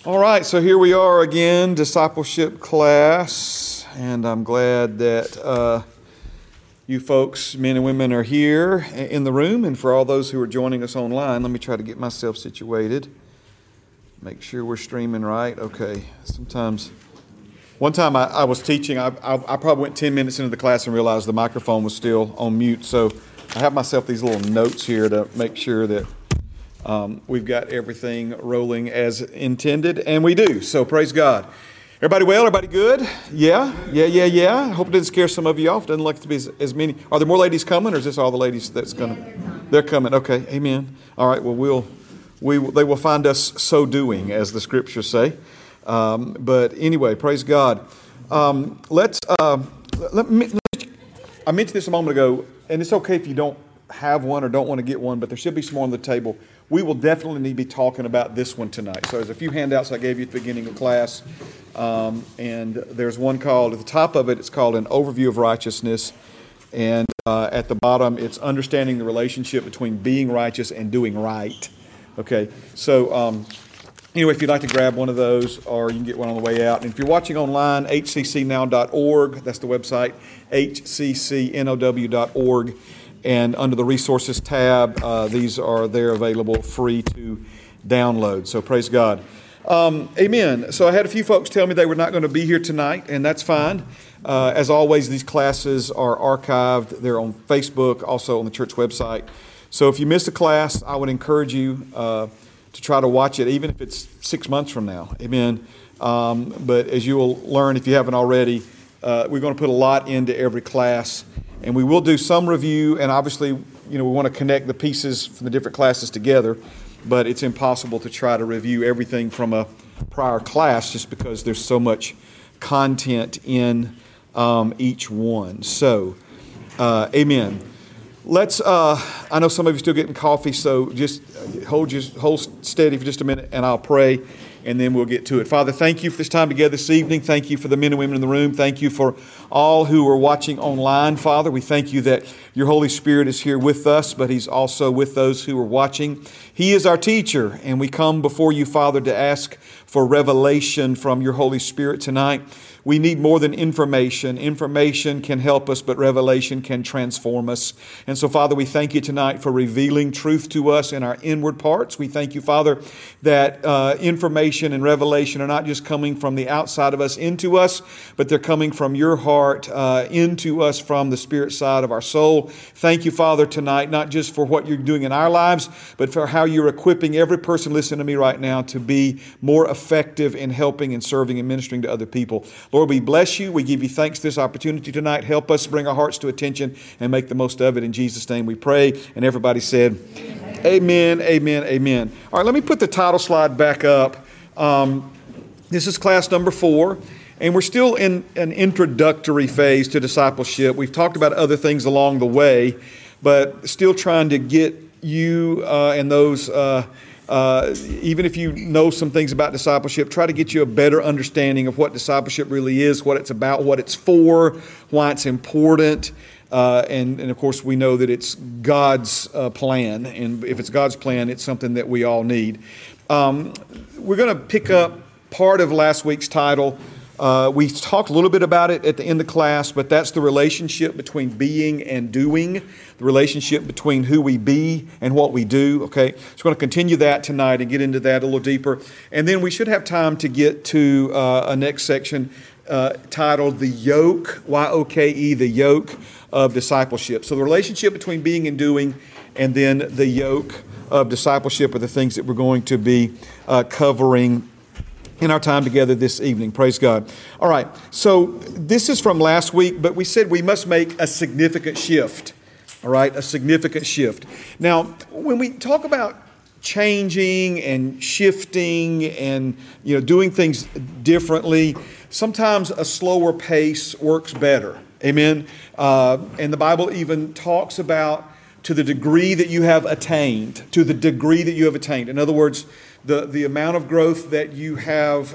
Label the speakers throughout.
Speaker 1: All right, so here we are again, discipleship class, and I'm glad that you folks, men and women, are here in the room, and for all those who are joining us online, let me try to get myself situated, make sure we're streaming right. Okay, one time I was teaching, I probably went 10 minutes into the class and realized the microphone was still on mute, so I have myself these little notes here to make sure that we've got everything rolling as intended, and we do, so praise God. Everybody well? Everybody good? Yeah. I hope it didn't scare some of you off. Doesn't look to be as many. Are there more ladies coming, or is this all the ladies that's going to? They're coming. Okay, amen. All right, well, they will find us so doing, as the scriptures say. But anyway, praise God. I mentioned this a moment ago, and it's okay if you don't have one or don't want to get one, but there should be some more on the table. We will definitely need to be talking about this one tonight. So there's a few handouts I gave you at the beginning of class, and there's one called, at the top of it, it's called An Overview of Righteousness, and at the bottom, it's Understanding the Relationship Between Being Righteous and Doing Right. Okay, so anyway, if you'd like to grab one of those, or you can get one on the way out. And if you're watching online, hccnow.org, that's the website, hccnow.org. And under the Resources tab, these are there available free to download. So praise God. Amen. So I had a few folks tell me they were not going to be here tonight, and that's fine. As always, these classes are archived. They're on Facebook, also on the church website. So if you missed a class, I would encourage you to try to watch it, even if it's 6 months from now. Amen. But as you will learn, if you haven't already, we're going to put a lot into every class. And we will do some review, and obviously, we want to connect the pieces from the different classes together, but it's impossible to try to review everything from a prior class just because there's so much content in each one. So, amen. I know some of you are still getting coffee, so just hold steady for just a minute, and I'll pray, and then we'll get to it. Father, thank you for this time together this evening. Thank you for the men and women in the room. Thank you for all who are watching online, Father. We thank you that your Holy Spirit is here with us, but He's also with those who are watching. He is our teacher, and we come before you, Father, to ask for revelation from your Holy Spirit tonight. We need more than information. Information can help us, but revelation can transform us. And so, Father, we thank you tonight for revealing truth to us in our inward parts. We thank you, Father, that information and revelation are not just coming from the outside of us into us, but they're coming from your heart into us from the spirit side of our soul. Thank you, Father, tonight, not just for what you're doing in our lives, but for how you're equipping every person listening to me right now to be more effective in helping and serving and ministering to other people. Lord, we bless you. We give you thanks for this opportunity tonight. Help us bring our hearts to attention and make the most of it. In Jesus' name we pray. And everybody said, amen, amen, amen. All right, let me put the title slide back up. This is class number 4, and we're still in an introductory phase to discipleship. We've talked about other things along the way, but still trying to get you and those even if you know some things about discipleship, try to get you a better understanding of what discipleship really is, what it's about, what it's for, why it's important. And of course, we know that it's God's plan. And if it's God's plan, it's something that we all need. We're going to pick up part of last week's title. We talked a little bit about it at the end of class, but that's the relationship between being and doing, the relationship between who we be and what we do, okay? So we're going to continue that tonight and get into that a little deeper. And then we should have time to get to a next section titled The Yoke, Y-O-K-E, The Yoke of Discipleship. So the relationship between being and doing, and then the yoke of discipleship are the things that we're going to be covering in our time together this evening. Praise God. All right, so this is from last week, but we said we must make a significant shift. All right, a significant shift. Now, when we talk about changing and shifting and doing things differently, sometimes a slower pace works better. Amen. And the Bible even talks about to the degree that you have attained, to the degree that you have attained. In other words, the amount of growth that you have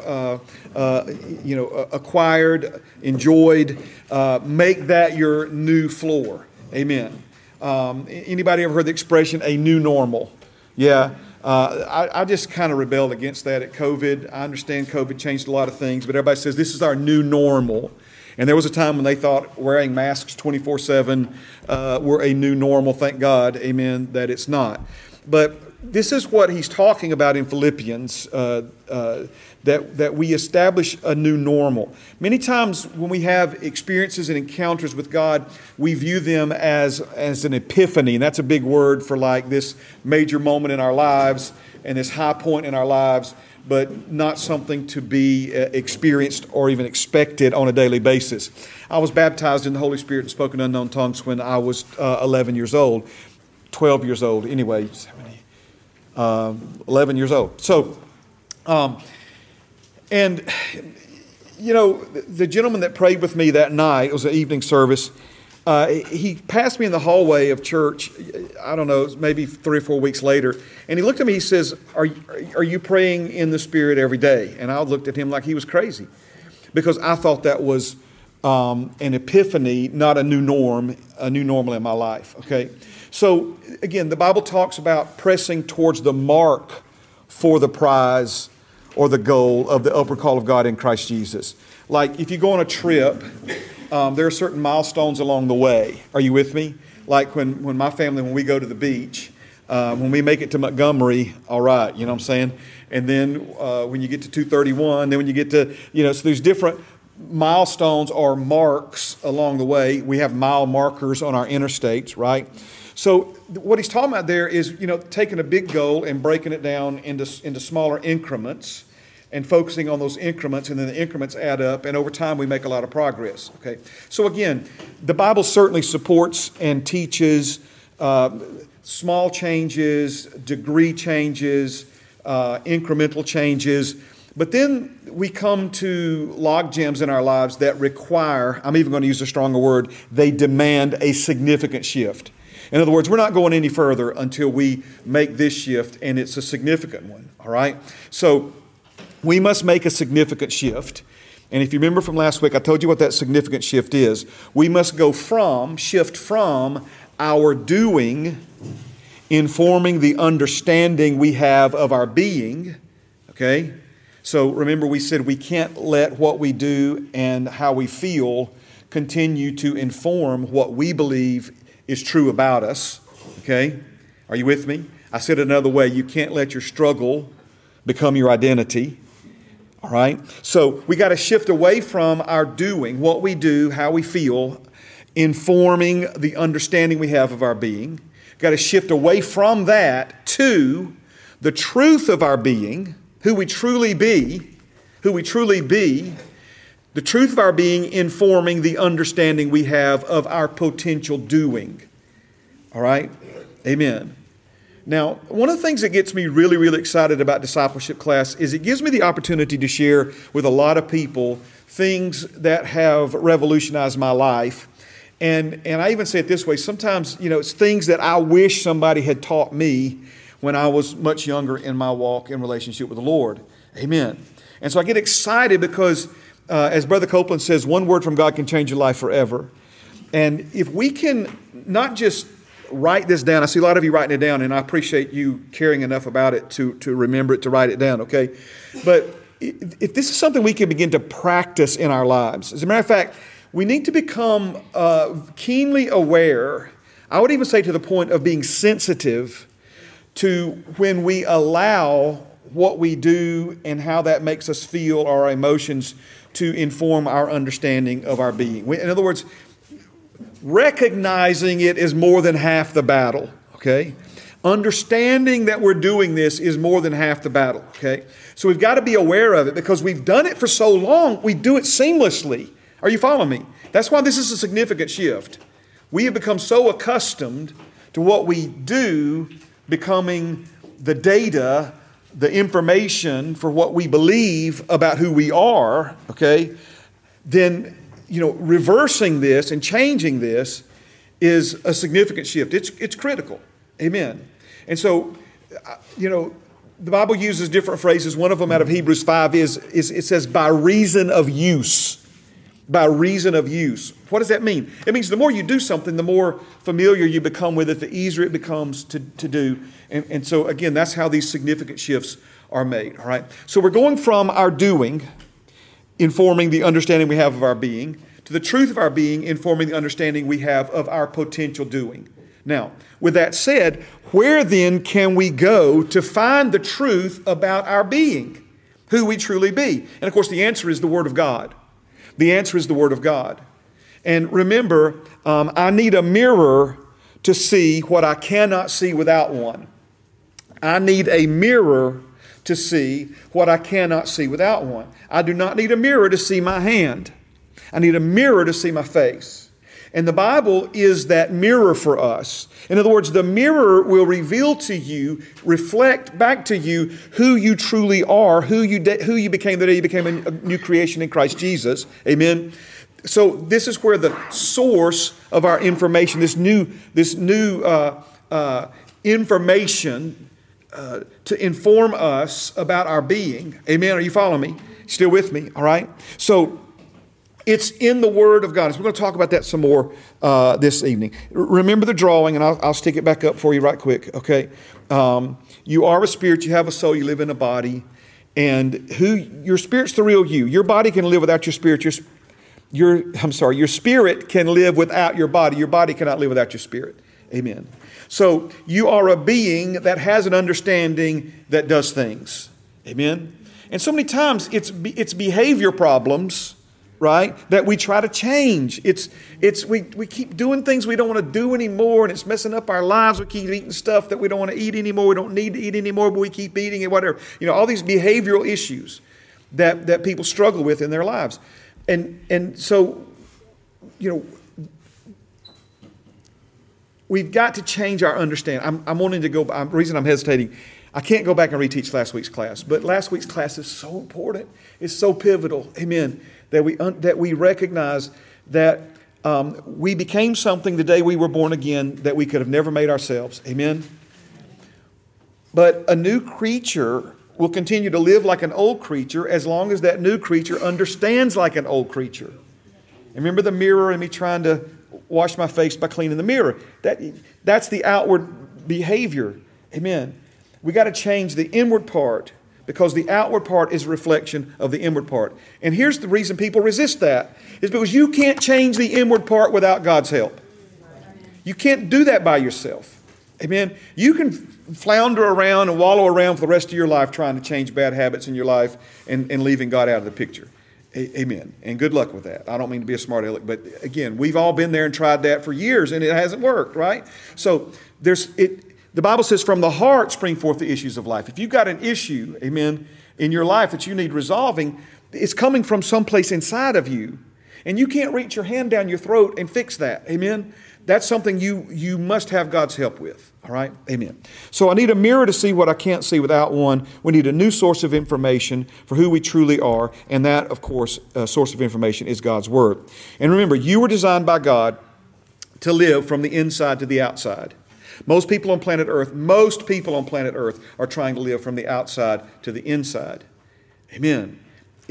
Speaker 1: acquired, enjoyed, make that your new floor. Amen. Anybody ever heard the expression, a new normal? Yeah. I just kind of rebelled against that at COVID. I understand COVID changed a lot of things, but everybody says this is our new normal. And there was a time when they thought wearing masks 24/7 were a new normal. Thank God, amen, that it's not. But this is what he's talking about in Philippians, that we establish a new normal. Many times when we have experiences and encounters with God, we view them as an epiphany. And that's a big word for like this major moment in our lives and this high point in our lives, but not something to be experienced or even expected on a daily basis. I was baptized in the Holy Spirit and spoke in unknown tongues when I was 11 years old, 12 years old, anyway, 11 years old. So, and, you know, the gentleman that prayed with me that night, it was an evening service, he passed me in the hallway of church, I don't know, maybe 3 or 4 weeks later, and he looked at me, he says, are you praying in the Spirit every day? And I looked at him like he was crazy, because I thought that was an epiphany, not a new norm, a new normal in my life, okay? So, again, the Bible talks about pressing towards the mark for the prize or the goal of the upward call of God in Christ Jesus. Like, if you go on a trip, there are certain milestones along the way. Are you with me? Like when my family, when we go to the beach, when we make it to Montgomery, all right, you know what I'm saying? And then when you get to 231, then when you get to, so there's different milestones or marks along the way. We have mile markers on our interstates, right? So what he's talking about there is, taking a big goal and breaking it down into smaller increments and focusing on those increments, and then the increments add up, and over time we make a lot of progress, okay? So again, the Bible certainly supports and teaches small changes, degree changes, incremental changes, but then we come to log jams in our lives that require, I'm even going to use a stronger word, they demand a significant shift. In other words, we're not going any further until we make this shift, and it's a significant one, all right? So we must make a significant shift. And if you remember from last week, I told you what that significant shift is. We must shift from our doing, informing the understanding we have of our being, okay? So remember, we said we can't let what we do and how we feel continue to inform what we believe is true about us, okay? Are you with me? I said it another way. You can't let your struggle become your identity, all right? So we got to shift away from our doing, what we do, how we feel, informing the understanding we have of our being. Got to shift away from that to the truth of our being, who we truly be, the truth of our being informing the understanding we have of our potential doing. All right? Amen. Now, one of the things that gets me really, really excited about discipleship class is it gives me the opportunity to share with a lot of people things that have revolutionized my life. And I even say it this way, sometimes, it's things that I wish somebody had taught me when I was much younger in my walk in relationship with the Lord. Amen. And so I get excited because as Brother Copeland says, one word from God can change your life forever. And if we can not just write this down, I see a lot of you writing it down, and I appreciate you caring enough about it to remember it, to write it down, okay? But if this is something we can begin to practice in our lives, as a matter of fact, we need to become keenly aware, I would even say to the point of being sensitive to when we allow what we do and how that makes us feel, or our emotions, to inform our understanding of our being. In other words, recognizing it is more than half the battle, okay? Understanding that we're doing this is more than half the battle, okay? So we've got to be aware of it because we've done it for so long, we do it seamlessly. Are you following me? That's why this is a significant shift. We have become so accustomed to what we do becoming the data, the information for what we believe about who we are, okay? Then, reversing this and changing this is a significant shift. It's critical. Amen. And so, the Bible uses different phrases. One of them out of Hebrews 5 is it says, by reason of use. by reason of use. What does that mean? It means the more you do something, the more familiar you become with it, the easier it becomes to do. And so, again, that's how these significant shifts are made. All right. So we're going from our doing, informing the understanding we have of our being, to the truth of our being, informing the understanding we have of our potential doing. Now, with that said, where then can we go to find the truth about our being, who we truly be? And of course, the answer is the Word of God. The answer is the Word of God. And remember, I need a mirror to see what I cannot see without one. I need a mirror to see what I cannot see without one. I do not need a mirror to see my hand. I need a mirror to see my face. And the Bible is that mirror for us. In other words, the mirror will reveal to you, reflect back to you who you truly are, who you became the day you became a new creation in Christ Jesus. Amen. So this is where the source of our information, this new information to inform us about our being. Amen. Are you following me? Still with me? All right. So it's in the Word of God. So we're going to talk about that some more this evening. Remember the drawing, and I'll stick it back up for you right quick, okay? You are a spirit, you have a soul, you live in a body, and your spirit's the real you. Your body can live without your spirit. Your spirit can live without your body. Your body cannot live without your spirit. Amen. So you are a being that has an understanding that does things. Amen. And so many times it's behavior problems, right, that we try to change. We keep doing things we don't want to do anymore, and it's messing up our lives. We keep eating stuff that we don't want to eat anymore. We don't need to eat anymore, but we keep eating it, whatever. All these behavioral issues that people struggle with in their lives. And so, we've got to change our understanding. I'm wanting to go, the reason I'm hesitating, I can't go back and reteach last week's class, but last week's class is so important. It's so pivotal. Amen. That we recognize that we became something the day we were born again that we could have never made ourselves. Amen. But a new creature will continue to live like an old creature as long as that new creature understands like an old creature. And remember the mirror and me trying to wash my face by cleaning the mirror. That's the outward behavior. Amen. We got to change the inward part, because the outward part is a reflection of the inward part. And here's the reason people resist that, is because you can't change the inward part without God's help. You can't do that by yourself. Amen. You can flounder around and wallow around for the rest of your life trying to change bad habits in your life and leaving God out of the picture. Amen. And good luck with that. I don't mean to be a smart aleck, but again, we've all been there and tried that for years, and it hasn't worked, right? So the Bible says, from the heart spring forth the issues of life. If you've got an issue, amen, in your life that you need resolving, it's coming from someplace inside of you. And you can't reach your hand down your throat and fix that. Amen. That's something you must have God's help with. All right. Amen. So I need a mirror to see what I can't see without one. We need a new source of information for who we truly are. And that, of course, source of information is God's Word. And remember, you were designed by God to live from the inside to the outside. Most people on planet Earth are trying to live from the outside to the inside. Amen.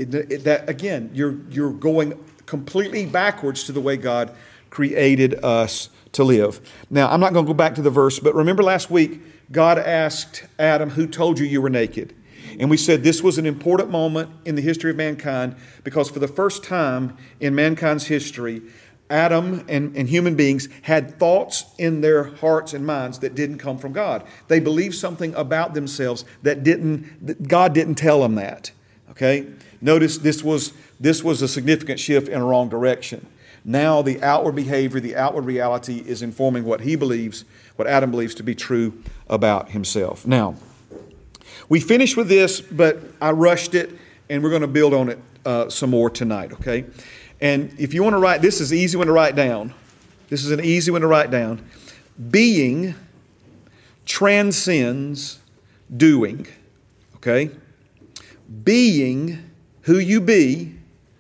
Speaker 1: You're going completely backwards to the way God created us to live. Now, I'm not going to go back to the verse, but remember last week, God asked Adam, who told you you were naked? And we said this was an important moment in the history of mankind, because for the first time in mankind's history, Adam and human beings had thoughts in their hearts and minds that didn't come from God. They believed something about themselves that God didn't tell them that. Okay? Notice this was a significant shift in a wrong direction. Now the outward behavior, the outward reality is informing what Adam believes to be true about himself. Now, we finished with this, but I rushed it, and we're going to build on it some more tonight, okay? And if you want to write, this is an easy one to write down. This is an easy one to write down. Being transcends doing, okay? Being who you be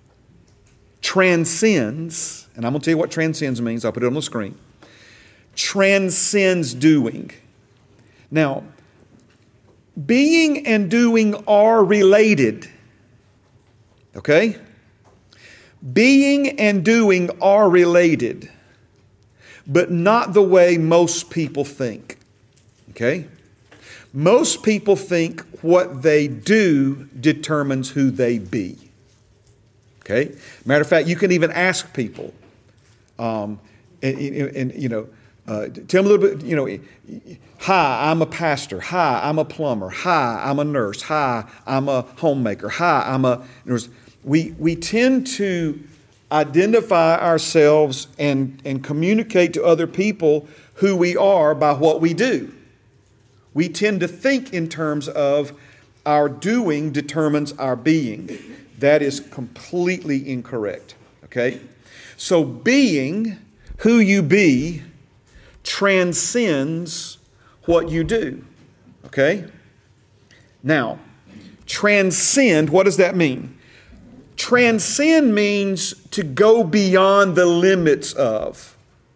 Speaker 1: transcends, and I'm going to tell you what transcends means. I'll put it on the screen. Transcends doing. Now, being and doing are related, okay? Being and doing are related, but not the way most people think. Okay? Most people think what they do determines who they be. Okay? Matter of fact, you can even ask people, tell them a little bit, hi, I'm a pastor. Hi, I'm a plumber. Hi, I'm a nurse. Hi, I'm a homemaker. Hi, I'm a... We tend to identify ourselves and communicate to other people who we are by what we do. We tend to think in terms of our doing determines our being. That is completely incorrect. Okay? So being who you be transcends what you do. Okay? Now, transcend, what does that mean? Transcend means to go beyond the limits of.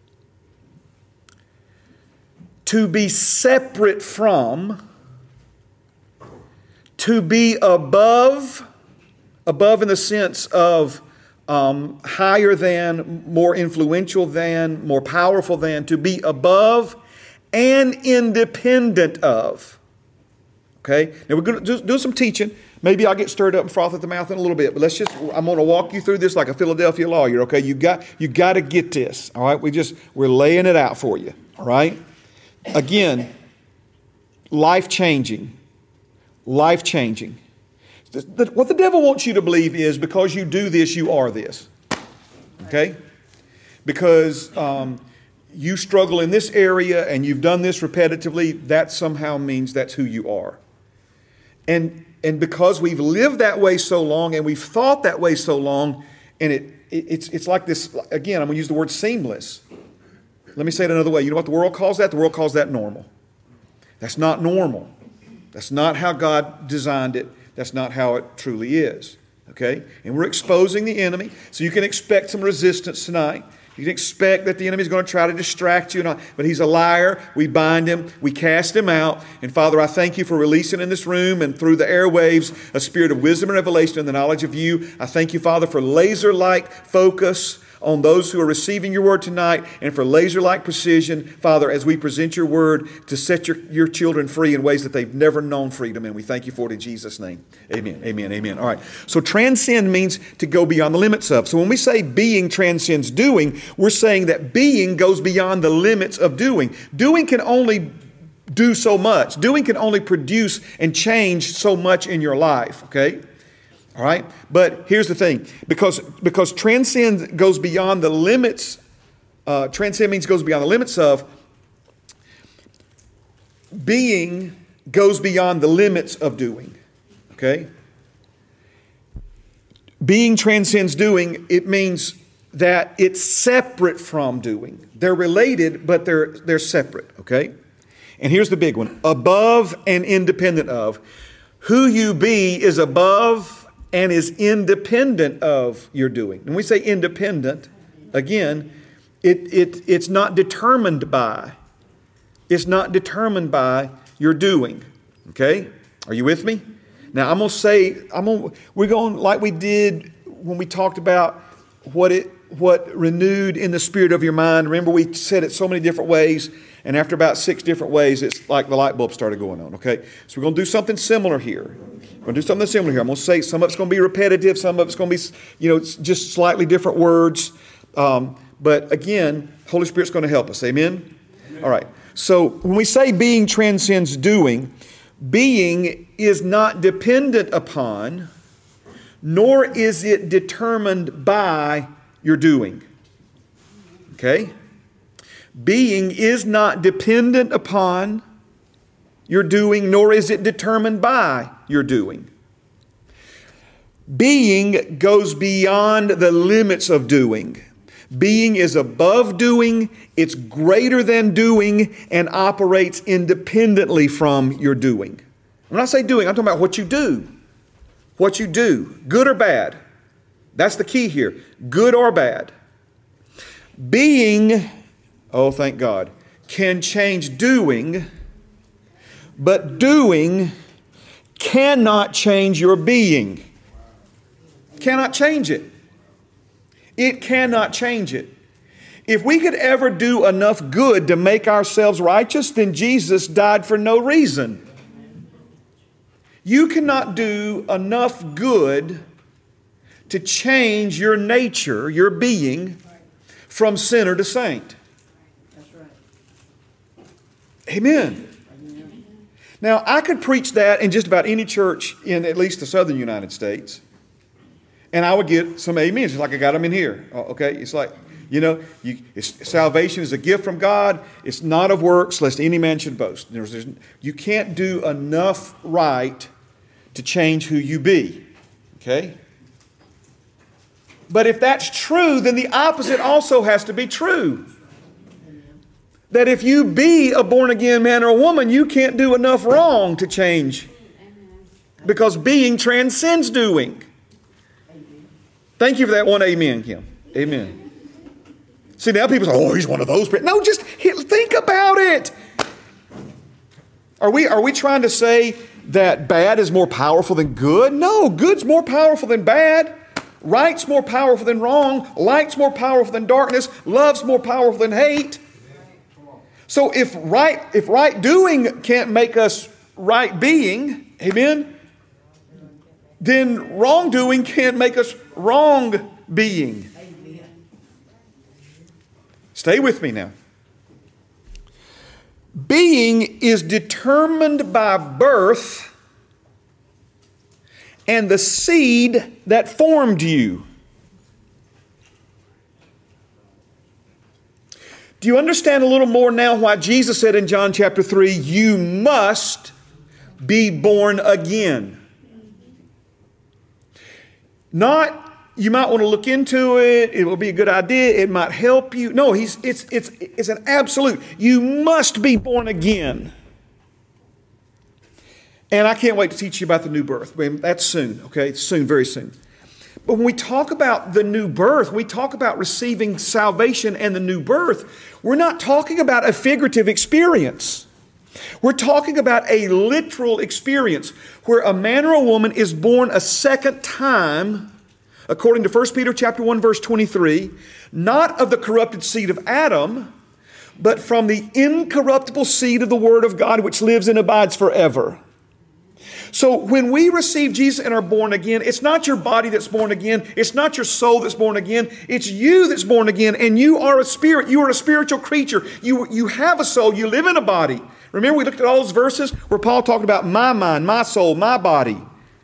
Speaker 1: To be separate from. To be above in the sense of higher than, more influential than, more powerful than, to be above and independent of. Okay? Now we're going to do some teaching. Maybe I'll get stirred up and froth at the mouth in a little bit, but I'm going to walk you through this like a Philadelphia lawyer, okay? You got to get this, all right? We're laying it out for you, all right? Again, life-changing. Life-changing. What the devil wants you to believe is because you do this, you are this. Okay? Because you struggle in this area and you've done this repetitively, that somehow means that's who you are. And because we've lived that way so long and we've thought that way so long, and it's like this, again, I'm going to use the word seamless. Let me say it another way. You know what the world calls that? The world calls that normal. That's not normal. That's not how God designed it. That's not how it truly is. Okay? And we're exposing the enemy. So you can expect some resistance tonight. You can expect that the enemy is going to try to distract you. But he's a liar. We bind him. We cast him out. And Father, I thank you for releasing in this room and through the airwaves a spirit of wisdom and revelation and the knowledge of you. I thank you, Father, for laser-like focus on those who are receiving your word tonight, and for laser-like precision, Father, as we present your word to set your children free in ways that they've never known freedom. And we thank you for it in Jesus' name. Amen, amen, amen. All right. So transcend means to go beyond the limits of. So when we say being transcends doing, we're saying that being goes beyond the limits of doing. Doing can only do so much. Doing can only produce and change so much in your life, okay? All right? But here's the thing. Because transcend goes beyond the limits, transcend means goes beyond the limits of, being goes beyond the limits of doing. Okay? Being transcends doing, it means that it's separate from doing. They're related, but they're separate, okay? And here's the big one. Above and independent of. Who you be is above and is independent of your doing. When we say independent, again, it's not determined by. It's not determined by your doing. Okay? Are you with me? Now I'm going to say, we're going like we did when we talked about what renewed in the spirit of your mind. Remember, we said it so many different ways, and after about 6 different ways, it's like the light bulb started going on, okay? So we're going to do something similar here. We're going to do something similar here. I'm going to say some of it's going to be repetitive, some of it's going to be, just slightly different words. But again, Holy Spirit's going to help us. Amen? All right. So when we say being transcends doing, being is not dependent upon, nor is it determined by your doing. Okay? Being is not dependent upon your doing, nor is it determined by your doing. Being goes beyond the limits of doing. Being is above doing, it's greater than doing, and operates independently from your doing. When I say doing, I'm talking about what you do. What you do, good or bad. That's the key here, good or bad. Being, oh thank God, can change doing, but doing cannot change your being. Cannot change it. It cannot change it. If we could ever do enough good to make ourselves righteous, then Jesus died for no reason. You cannot do enough good to change your nature, your being, from sinner to saint. Amen. Now, I could preach that in just about any church in at least the southern United States, and I would get some amens, just like I got them in here. Okay? It's like, salvation is a gift from God. It's not of works, lest any man should boast. You can't do enough right to change who you be. Okay? But if that's true, then the opposite also has to be true. That if you be a born-again man or a woman, you can't do enough wrong to change. Because being transcends doing. Thank you for that one amen, Kim. Amen. See, now people say, oh, he's one of those. No, just think about it. Are we trying to say that bad is more powerful than good? No, good's more powerful than bad. Right's more powerful than wrong. Light's more powerful than darkness. Love's more powerful than hate. So if right doing can't make us right being, amen, then wrongdoing can't make us wrong being. Stay with me now. Being is determined by birth and the seed that formed you. Do you understand a little more now why Jesus said in John chapter 3, you must be born again? Not, you might want to look into it, it will be a good idea, it might help you. No, it's an absolute. You must be born again. And I can't wait to teach you about the new birth. That's soon, okay? It's soon, very soon. But when we talk about the new birth, we talk about receiving salvation and the new birth, we're not talking about a figurative experience. We're talking about a literal experience where a man or a woman is born a second time, according to 1 Peter chapter 1, verse 23, not of the corrupted seed of Adam, but from the incorruptible seed of the Word of God, which lives and abides forever. So when we receive Jesus and are born again, it's not your body that's born again. It's not your soul that's born again. It's you that's born again, and you are a spirit. You are a spiritual creature. You have a soul. You live in a body. Remember we looked at all those verses where Paul talked about my mind, my soul, my body.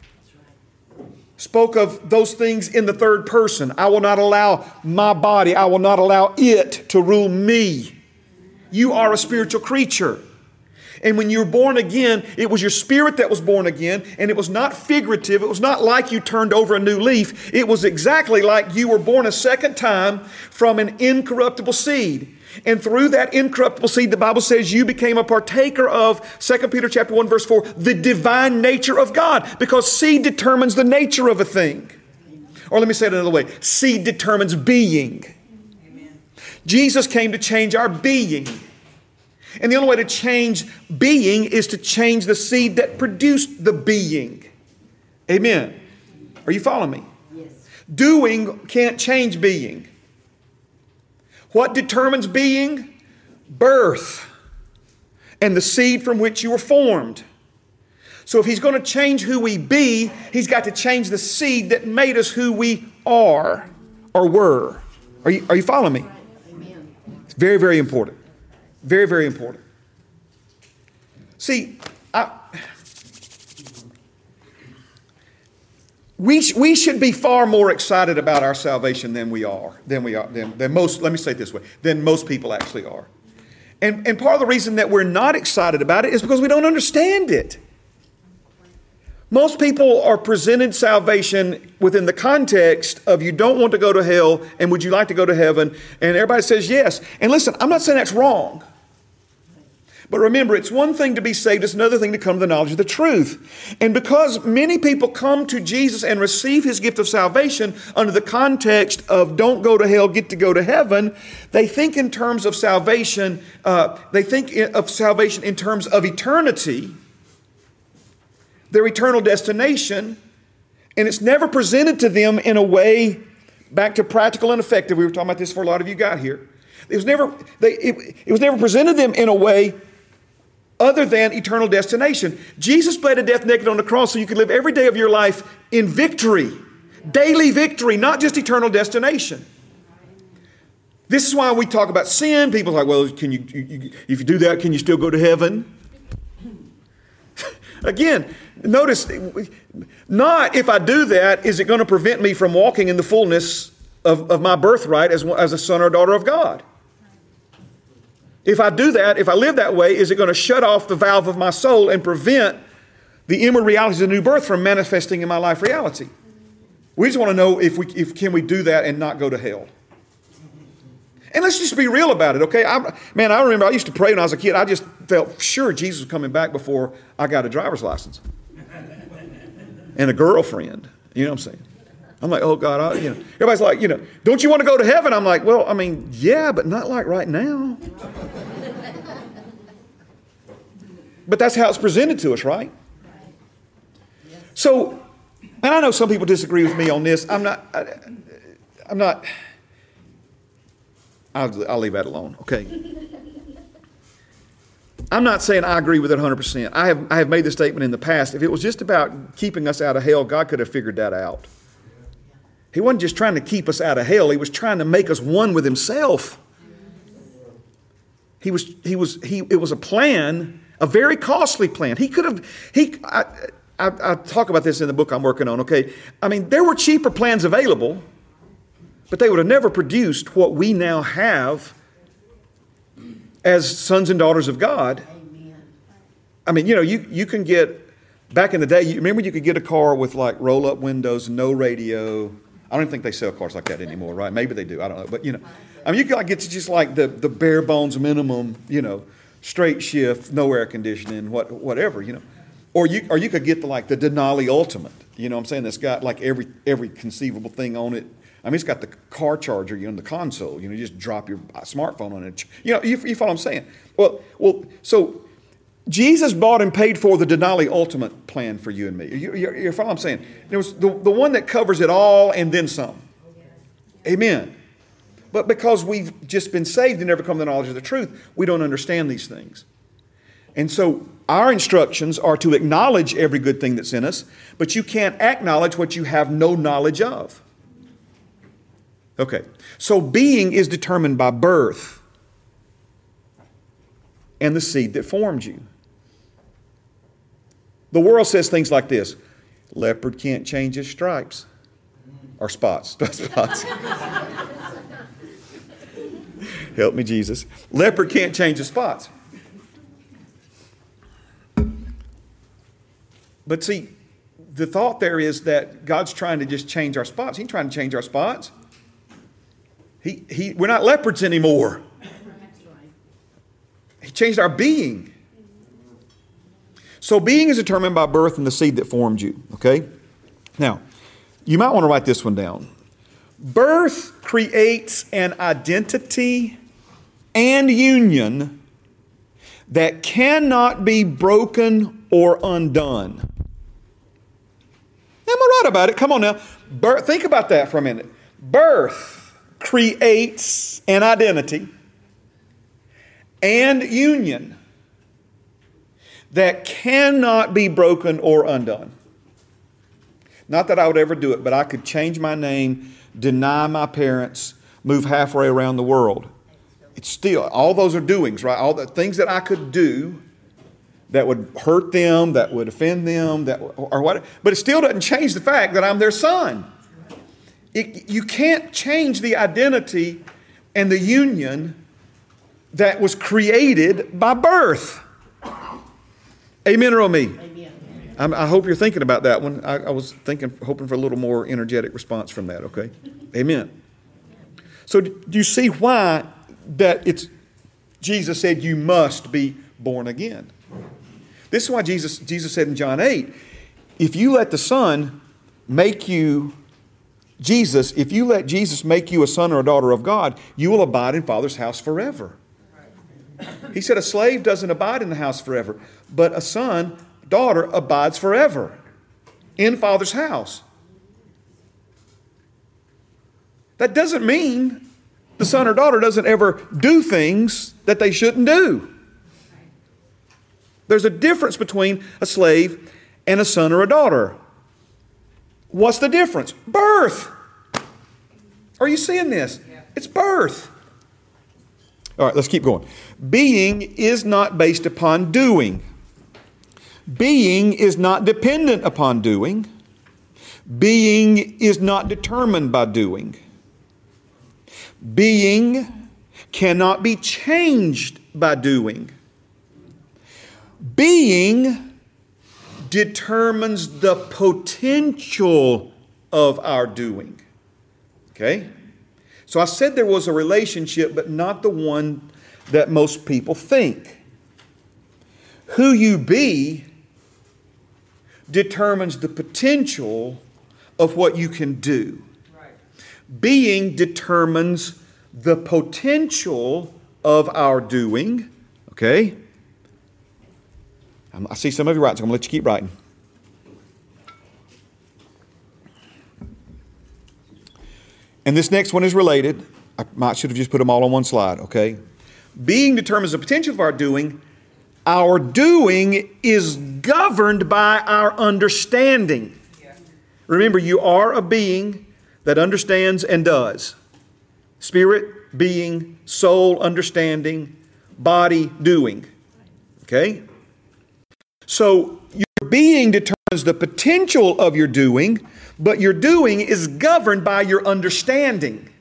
Speaker 1: Spoke of those things in the third person. I will not allow my body, I will not allow it to rule me. You are a spiritual creature. And when you were born again, it was your spirit that was born again, and it was not figurative. It was not like you turned over a new leaf. It was exactly like you were born a second time from an incorruptible seed. And through that incorruptible seed, the Bible says you became a partaker of 2 Peter chapter 1, verse 4, the divine nature of God, because seed determines the nature of a thing. Or let me say it another way. Seed determines being. Amen. Jesus came to change our being. And the only way to change being is to change the seed that produced the being. Amen. Are you following me? Yes. Doing can't change being. What determines being? Birth and the seed from which you were formed. So if he's going to change who we be, he's got to change the seed that made us who we are or were. Are you following me? Amen. It's very, very important. Very, very important. See, we should be far more excited about our salvation than most, let me say it this way, than most people actually are. And part of the reason that we're not excited about it is because we don't understand it. Most people are presented salvation within the context of you don't want to go to hell and would you like to go to heaven? And everybody says yes. And listen, I'm not saying that's wrong. But remember, it's one thing to be saved, it's another thing to come to the knowledge of the truth. And because many people come to Jesus and receive his gift of salvation under the context of don't go to hell, get to go to heaven, they think in terms of salvation, in terms of eternity, their eternal destination, and it's never presented to them in a way back to practical and effective. We were talking about this before a lot of you got here. It was never presented them in a way other than eternal destination. Jesus bled a death naked on the cross so you could live every day of your life in victory, daily victory, not just eternal destination. This is why we talk about sin. People are like, well, if you do that, can you still go to heaven? Again, notice, not if I do that, is it going to prevent me from walking in the fullness of my birthright as a son or daughter of God. If I do that, if I live that way, is it going to shut off the valve of my soul and prevent the inward realities of the new birth from manifesting in my life reality? We just want to know can we do that and not go to hell. And let's just be real about it, okay? I remember I used to pray when I was a kid. I just felt sure Jesus was coming back before I got a driver's license and a girlfriend. You know what I'm saying? I'm like, oh God, everybody's like, don't you want to go to heaven? I'm like, well, yeah, but not like right now. But that's how it's presented to us, right? So, and I know some people disagree with me on this. I'll leave that alone, okay? I'm not saying I agree with it 100%. I have made the statement in the past. If it was just about keeping us out of hell, God could have figured that out. He wasn't just trying to keep us out of hell. He was trying to make us one with himself. It was a plan, a very costly plan. I talk about this in the book I'm working on, okay? There were cheaper plans available, but they would have never produced what we now have as sons and daughters of God. You can get, back in the day, remember you could get a car with like roll-up windows, no radio. I don't even think they sell cars like that anymore, right? Maybe they do, I don't know. But, you could get to just like the bare bones minimum, straight shift, no air conditioning, whatever, Or you could get the Denali Ultimate, you know what I'm saying? That's got like every conceivable thing on it. It's got the car charger, in the console. You just drop your smartphone on it. You follow what I'm saying? Well, so Jesus bought and paid for the Denali Ultimate plan for you and me. You follow what I'm saying? It was the one that covers it all and then some. Amen. But because we've just been saved and never come to the knowledge of the truth, we don't understand these things. And so our instructions are to acknowledge every good thing that's in us, but you can't acknowledge what you have no knowledge of. Okay, so being is determined by birth and the seed that formed you. The world says things like this: leopard can't change his stripes or spots. Spots. Help me, Jesus. Leopard can't change his spots. But see, the thought there is that God's trying to just change our spots. He ain't trying to change our spots. We're not leopards anymore. He changed our being. So being is determined by birth and the seed that formed you. Okay? Now, you might want to write this one down. Birth creates an identity and union that cannot be broken or undone. Am I right about it? Come on now. Think about that for a minute. Birth creates an identity and union that cannot be broken or undone. Not that I would ever do it, but I could change my name, deny my parents, move halfway around the world. It's still, all those are doings, right? All the things that I could do that would hurt them, that would offend them, or what. But it still doesn't change the fact that I'm their son. You can't change the identity and the union that was created by birth. Amen or me? Amen. I hope you're thinking about that one. I was hoping for a little more energetic response from that, okay? Amen. So do you see why that Jesus said you must be born again? This is why Jesus said in John 8, if you let the Son make you Jesus, if you let Jesus make you a son or a daughter of God, you will abide in Father's house forever. He said a slave doesn't abide in the house forever, but a son, daughter abides forever in Father's house. That doesn't mean the son or daughter doesn't ever do things that they shouldn't do. There's a difference between a slave and a son or a daughter. What's the difference? Birth. Are you seeing this? It's birth. All right, let's keep going. Being is not based upon doing. Being is not dependent upon doing. Being is not determined by doing. Being cannot be changed by doing. Being determines the potential of our doing. Okay? So I said there was a relationship, but not the one that most people think. Who you be determines the potential of what you can do. Right. Being determines the potential of our doing. Okay? I see some of you writing, so I'm going to let you keep writing. And this next one is related. I should have just put them all on one slide, okay? Being determines the potential of our doing. Our doing is governed by our understanding. Yeah. Remember, you are a being that understands and does. Spirit, being, soul, understanding, body, doing. Okay? So your being determines the potential of your doing, but your doing is governed by your understanding.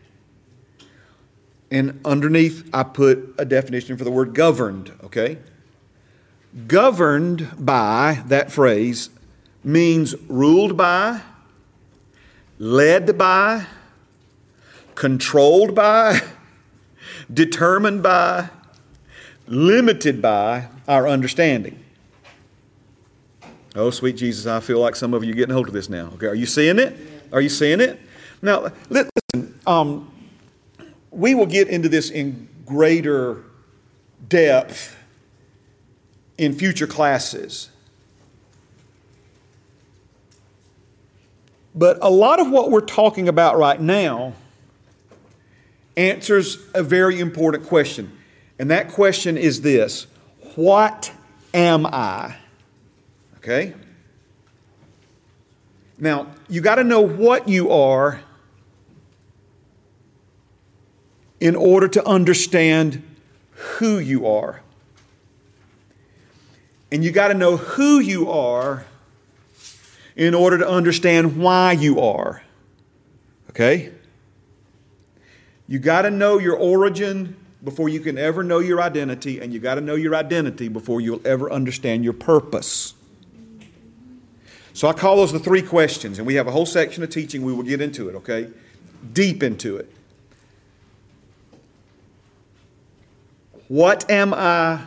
Speaker 1: And underneath, I put a definition for the word governed, okay? Governed by, that phrase, means ruled by, led by, controlled by, determined by, limited by our understanding. Oh, sweet Jesus, I feel like some of you are getting hold of this now. Okay, are you seeing it? Are you seeing it? Now, listen, we will get into this in greater depth in future classes. But a lot of what we're talking about right now answers a very important question. And that question is this: what am I? Okay? Now, you got to know what you are in order to understand who you are. And you got to know who you are in order to understand why you are. Okay? You got to know your origin before you can ever know your identity, and you got to know your identity before you'll ever understand your purpose. So I call those the three questions, and we have a whole section of teaching. We will get into it, okay? Deep into it. What am I?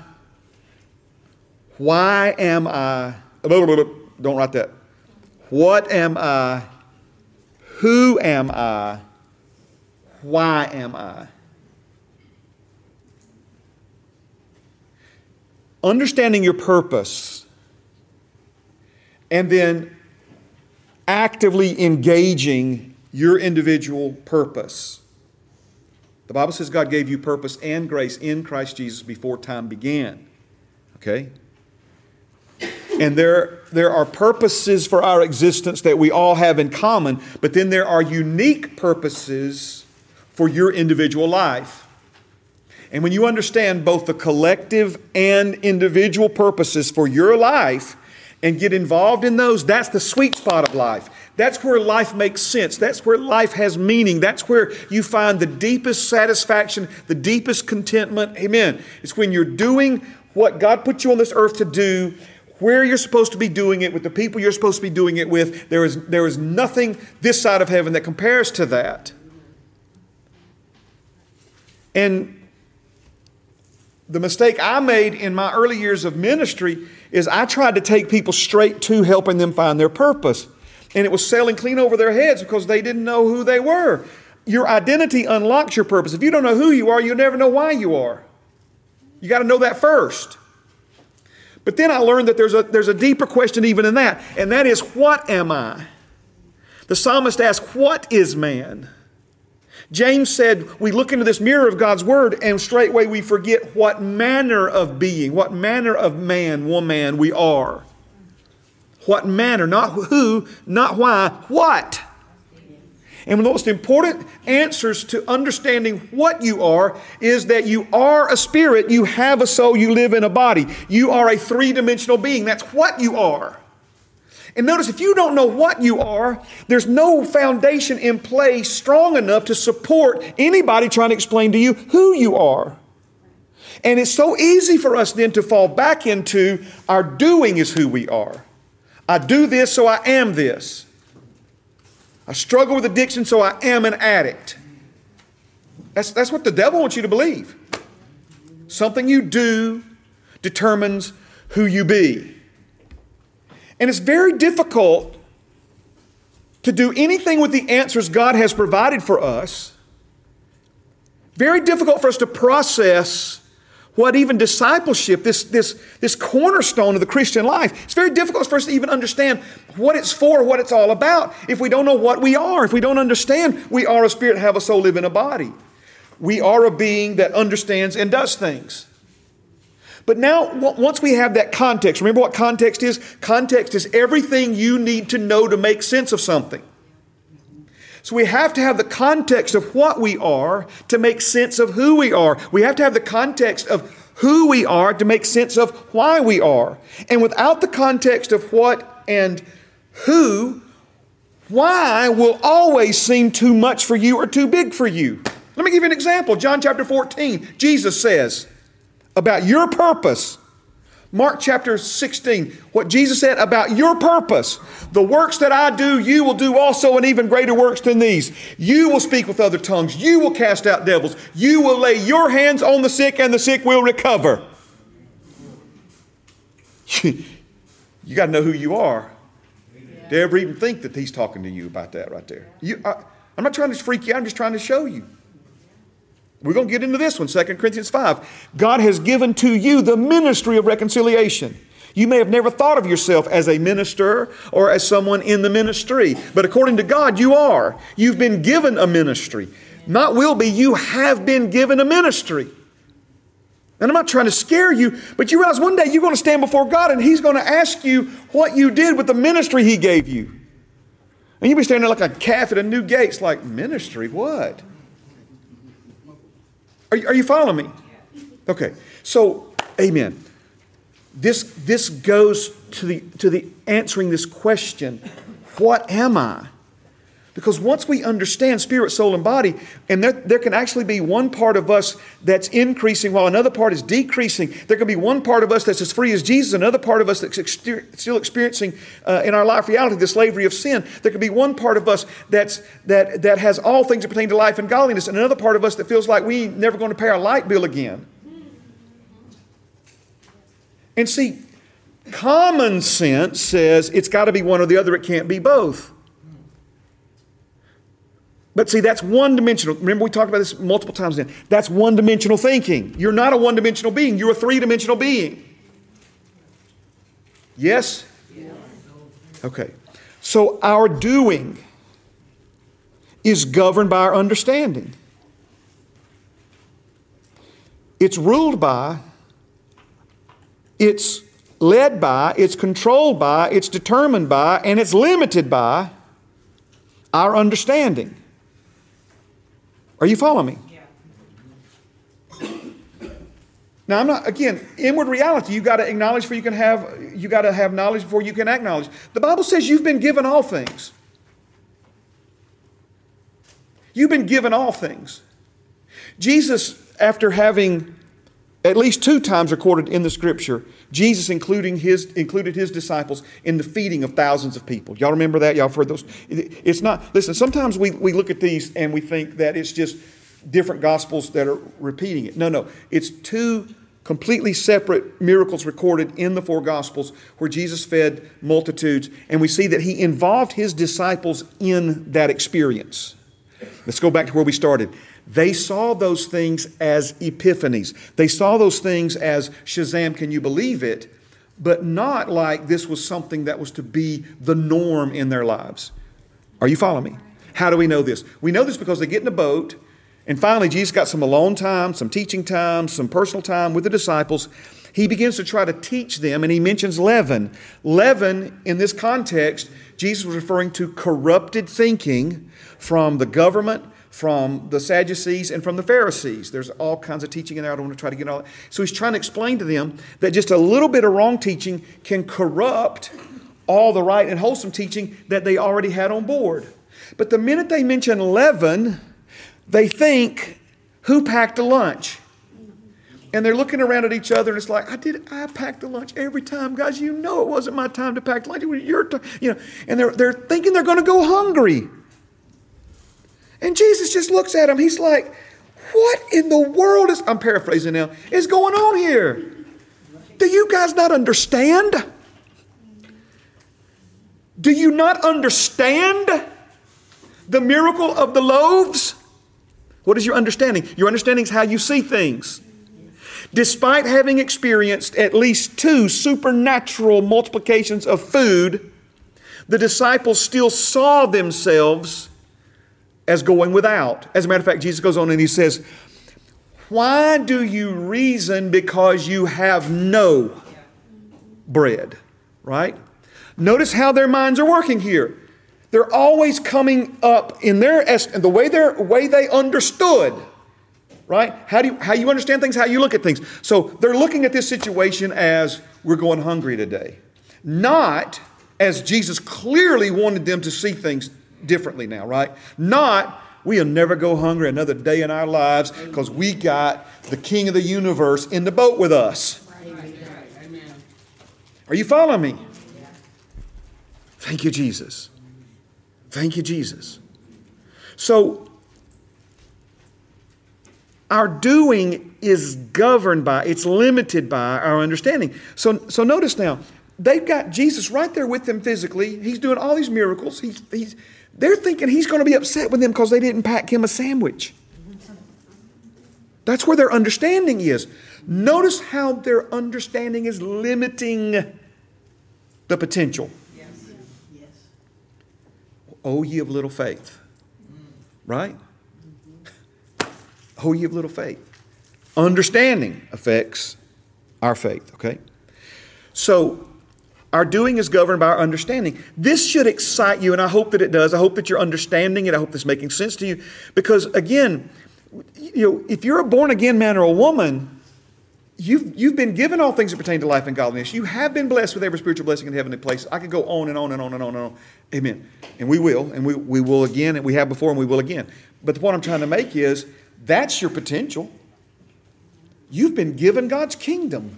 Speaker 1: Why am I? Don't write that. What am I? Who am I? Why am I? Understanding your purpose and then actively engaging your individual purpose. The Bible says God gave you purpose and grace in Christ Jesus before time began. Okay? And there are purposes for our existence that we all have in common, but then there are unique purposes for your individual life. And when you understand both the collective and individual purposes for your life and get involved in those, that's the sweet spot of life. That's where life makes sense. That's where life has meaning. That's where you find the deepest satisfaction, the deepest contentment. Amen. It's when you're doing what God put you on this earth to do, where you're supposed to be doing it, with the people you're supposed to be doing it with. There is nothing this side of heaven that compares to that. And the mistake I made in my early years of ministry is I tried to take people straight to helping them find their purpose. And it was sailing clean over their heads because they didn't know who they were. Your identity unlocks your purpose. If you don't know who you are, you'll never know why you are. You got to know that first. But then I learned that there's a deeper question even in that. And that is, what am I? The psalmist asked, what is man? James said, we look into this mirror of God's Word and straightway we forget what manner of being, what manner of man, woman we are. What manner, not who, not why, what? And one of the most important answers to understanding what you are is that you are a spirit, you have a soul, you live in a body. You are a three-dimensional being. That's what you are. And notice, if you don't know what you are, there's no foundation in place strong enough to support anybody trying to explain to you who you are. And it's so easy for us then to fall back into our doing is who we are. I do this, so I am this. I struggle with addiction, so I am an addict. That's what the devil wants you to believe. Something you do determines who you be. And it's very difficult to do anything with the answers God has provided for us. Very difficult for us to process what even discipleship, this cornerstone of the Christian life, it's very difficult for us to even understand what it's for, what it's all about, if we don't know what we are, if we don't understand we are a spirit, have a soul, live in a body. We are a being that understands and does things. But now, once we have that context, remember what context is? Context is everything you need to know to make sense of something. So we have to have the context of what we are to make sense of who we are. We have to have the context of who we are to make sense of why we are. And without the context of what and who, why will always seem too much for you or too big for you. Let me give you an example. John chapter 14, Jesus says about your purpose. Mark chapter 16, what Jesus said about your purpose. The works that I do, you will do also, and even greater works than these. You will speak with other tongues. You will cast out devils. You will lay your hands on the sick, and the sick will recover. You got to know who you are to ever even think that he's talking to you about that right there. I'm not trying to freak you out. I'm just trying to show you. We're going to get into this one, 2 Corinthians 5. God has given to you the ministry of reconciliation. You may have never thought of yourself as a minister or as someone in the ministry, but according to God, you are. You've been given a ministry. Not will be, you have been given a ministry. And I'm not trying to scare you, but you realize one day you're going to stand before God and He's going to ask you what you did with the ministry He gave you. And you'll be standing there like a calf at a new gate. It's like, ministry, what? Are you following me? Okay. So, amen. This goes to the answering this question, what am I? Because once we understand spirit, soul, and body, and there can actually be one part of us that's increasing while another part is decreasing. There can be one part of us that's as free as Jesus, another part of us that's still experiencing in our life reality the slavery of sin. There can be one part of us that has all things that pertain to life and godliness, and another part of us that feels like we ain't never going to pay our light bill again. And see, common sense says it's got to be one or the other. It can't be both. But see, that's one-dimensional. Remember, we talked about this multiple times then. That's one-dimensional thinking. You're not a one-dimensional being. You're a three-dimensional being. Yes? Yes. Okay. So our doing is governed by our understanding. It's ruled by, it's led by, it's controlled by, it's determined by, and it's limited by our understanding. Are you following me? Yeah. Now, I'm not, again, inward reality, you got to acknowledge before you can have, you got to have knowledge before you can acknowledge. The Bible says you've been given all things. You've been given all things. Jesus, after having at least 2 times recorded in the Scripture, Jesus included his disciples in the feeding of thousands of people. Y'all remember that? Y'all have heard those? It's not, listen, sometimes we look at these and we think that it's just different gospels that are repeating it. No. It's 2 completely separate miracles recorded in the 4 gospels where Jesus fed multitudes, and we see that He involved His disciples in that experience. Let's go back to where we started. They saw those things as epiphanies. They saw those things as Shazam, can you believe it? But not like this was something that was to be the norm in their lives. Are you following me? How do we know this? We know this because they get in a boat, and finally Jesus got some alone time, some teaching time, some personal time with the disciples. He begins to try to teach them, and he mentions leaven. Leaven, in this context, Jesus was referring to corrupted thinking from the government, from the Sadducees, and from the Pharisees. There's all kinds of teaching in there. I don't want to try to get all that. So he's trying to explain to them that just a little bit of wrong teaching can corrupt all the right and wholesome teaching that they already had on board. But the minute they mention leaven, they think, who packed a lunch? And they're looking around at each other, and it's like, I packed the lunch every time. Guys, you know it wasn't my time to pack lunch. It was your time. And they're thinking they're going to go hungry. And Jesus just looks at them. He's like, what in the world I'm paraphrasing now, is going on here? Do you guys not understand? Do you not understand the miracle of the loaves? What is your understanding? Your understanding is how you see things. Despite having experienced at least 2 supernatural multiplications of food, the disciples still saw themselves as going without. As a matter of fact, Jesus goes on and he says, why do you reason because you have no bread? Right? Notice how their minds are working here. They're always coming up in the way they understood. Right? How you understand things, how you look at things. So they're looking at this situation as we're going hungry today. Not as Jesus clearly wanted them to see things differently now, right? Not we'll never go hungry another day in our lives because we got the King of the universe in the boat with us. Amen. Are you following me? Thank you, Jesus. Thank you, Jesus. So, our doing is governed by, it's limited by our understanding. So notice now, they've got Jesus right there with them physically. He's doing all these miracles. They're thinking he's going to be upset with them because they didn't pack him a sandwich. That's where their understanding is. Notice how their understanding is limiting the potential. Yes. Oh, ye of little faith. Right? Oh, ye of little faith. Understanding affects our faith, okay? So, our doing is governed by our understanding. This should excite you, and I hope that it does. I hope that you're understanding it. I hope this is making sense to you. Because, again, if you're a born-again man or a woman, you've been given all things that pertain to life and godliness. You have been blessed with every spiritual blessing in heavenly places. I could go on and on and on and on and on. Amen. And we will, and we will again, and we have before, and we will again. But the point I'm trying to make is, that's your potential. You've been given God's kingdom.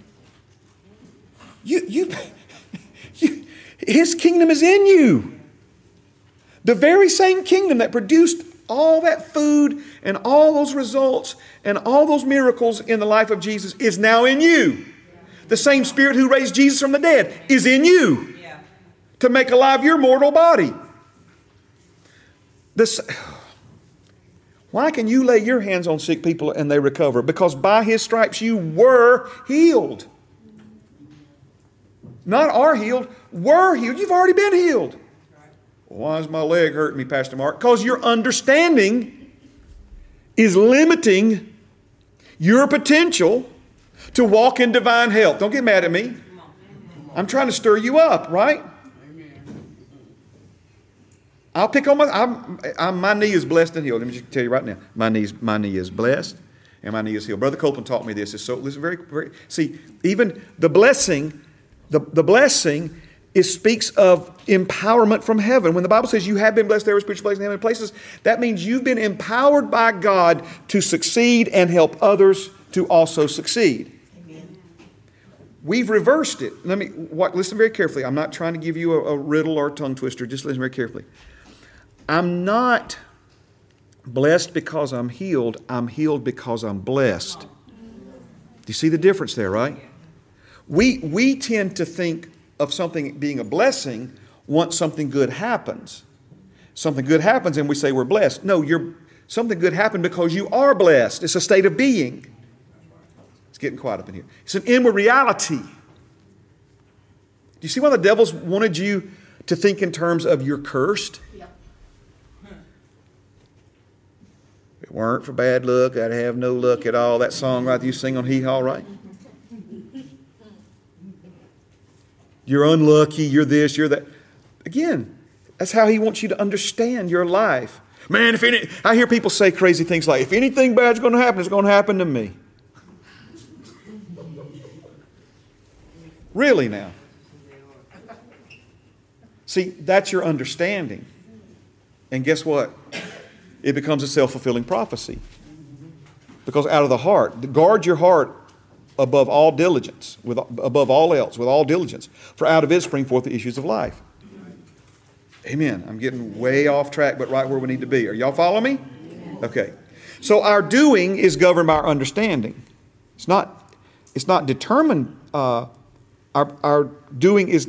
Speaker 1: His kingdom is in you. The very same kingdom that produced all that food and all those results and all those miracles in the life of Jesus is now in you. The same Spirit who raised Jesus from the dead is in you to make alive your mortal body. Why can you lay your hands on sick people and they recover? Because by His stripes you were healed. Not are healed, were healed. You've already been healed. Why is my leg hurting me, Pastor Mark? Because your understanding is limiting your potential to walk in divine health. Don't get mad at me. I'm trying to stir you up, right? I'll pick on my knee is blessed and healed. Let me just tell you right now, my knee is blessed and my knee is healed. Brother Copeland taught me this. Listen, very. See, even the blessing, the blessing speaks of empowerment from heaven. When the Bible says you have been blessed, there is spiritual blessing in heavenly places, that means you've been empowered by God to succeed and help others to also succeed. Amen. We've reversed it. Listen very carefully. I'm not trying to give you a riddle or a tongue twister. Just listen very carefully. I'm not blessed because I'm healed. I'm healed because I'm blessed. Do you see the difference there, right? We tend to think of something being a blessing once something good happens. Something good happens and we say we're blessed. No, something good happened because you are blessed. It's a state of being. It's getting quiet up in here. It's an inward reality. Do you see why the devil's wanted you to think in terms of you're cursed? weren't for bad luck, I'd have no luck at all. That song right that you sing on Hee Haw, right? You're unlucky, you're this, you're that. Again, that's how He wants you to understand your life. Man, I hear people say crazy things like, if anything bad's going to happen, it's going to happen to me. Really now? See, that's your understanding. And guess what? It becomes a self-fulfilling prophecy. Because out of the heart, guard your heart above all diligence, above all else, with all diligence. For out of it spring forth the issues of life. Amen. I'm getting way off track, but right where we need to be. Are y'all following me? Okay. So our doing is governed by our understanding. It's not determined. Our doing does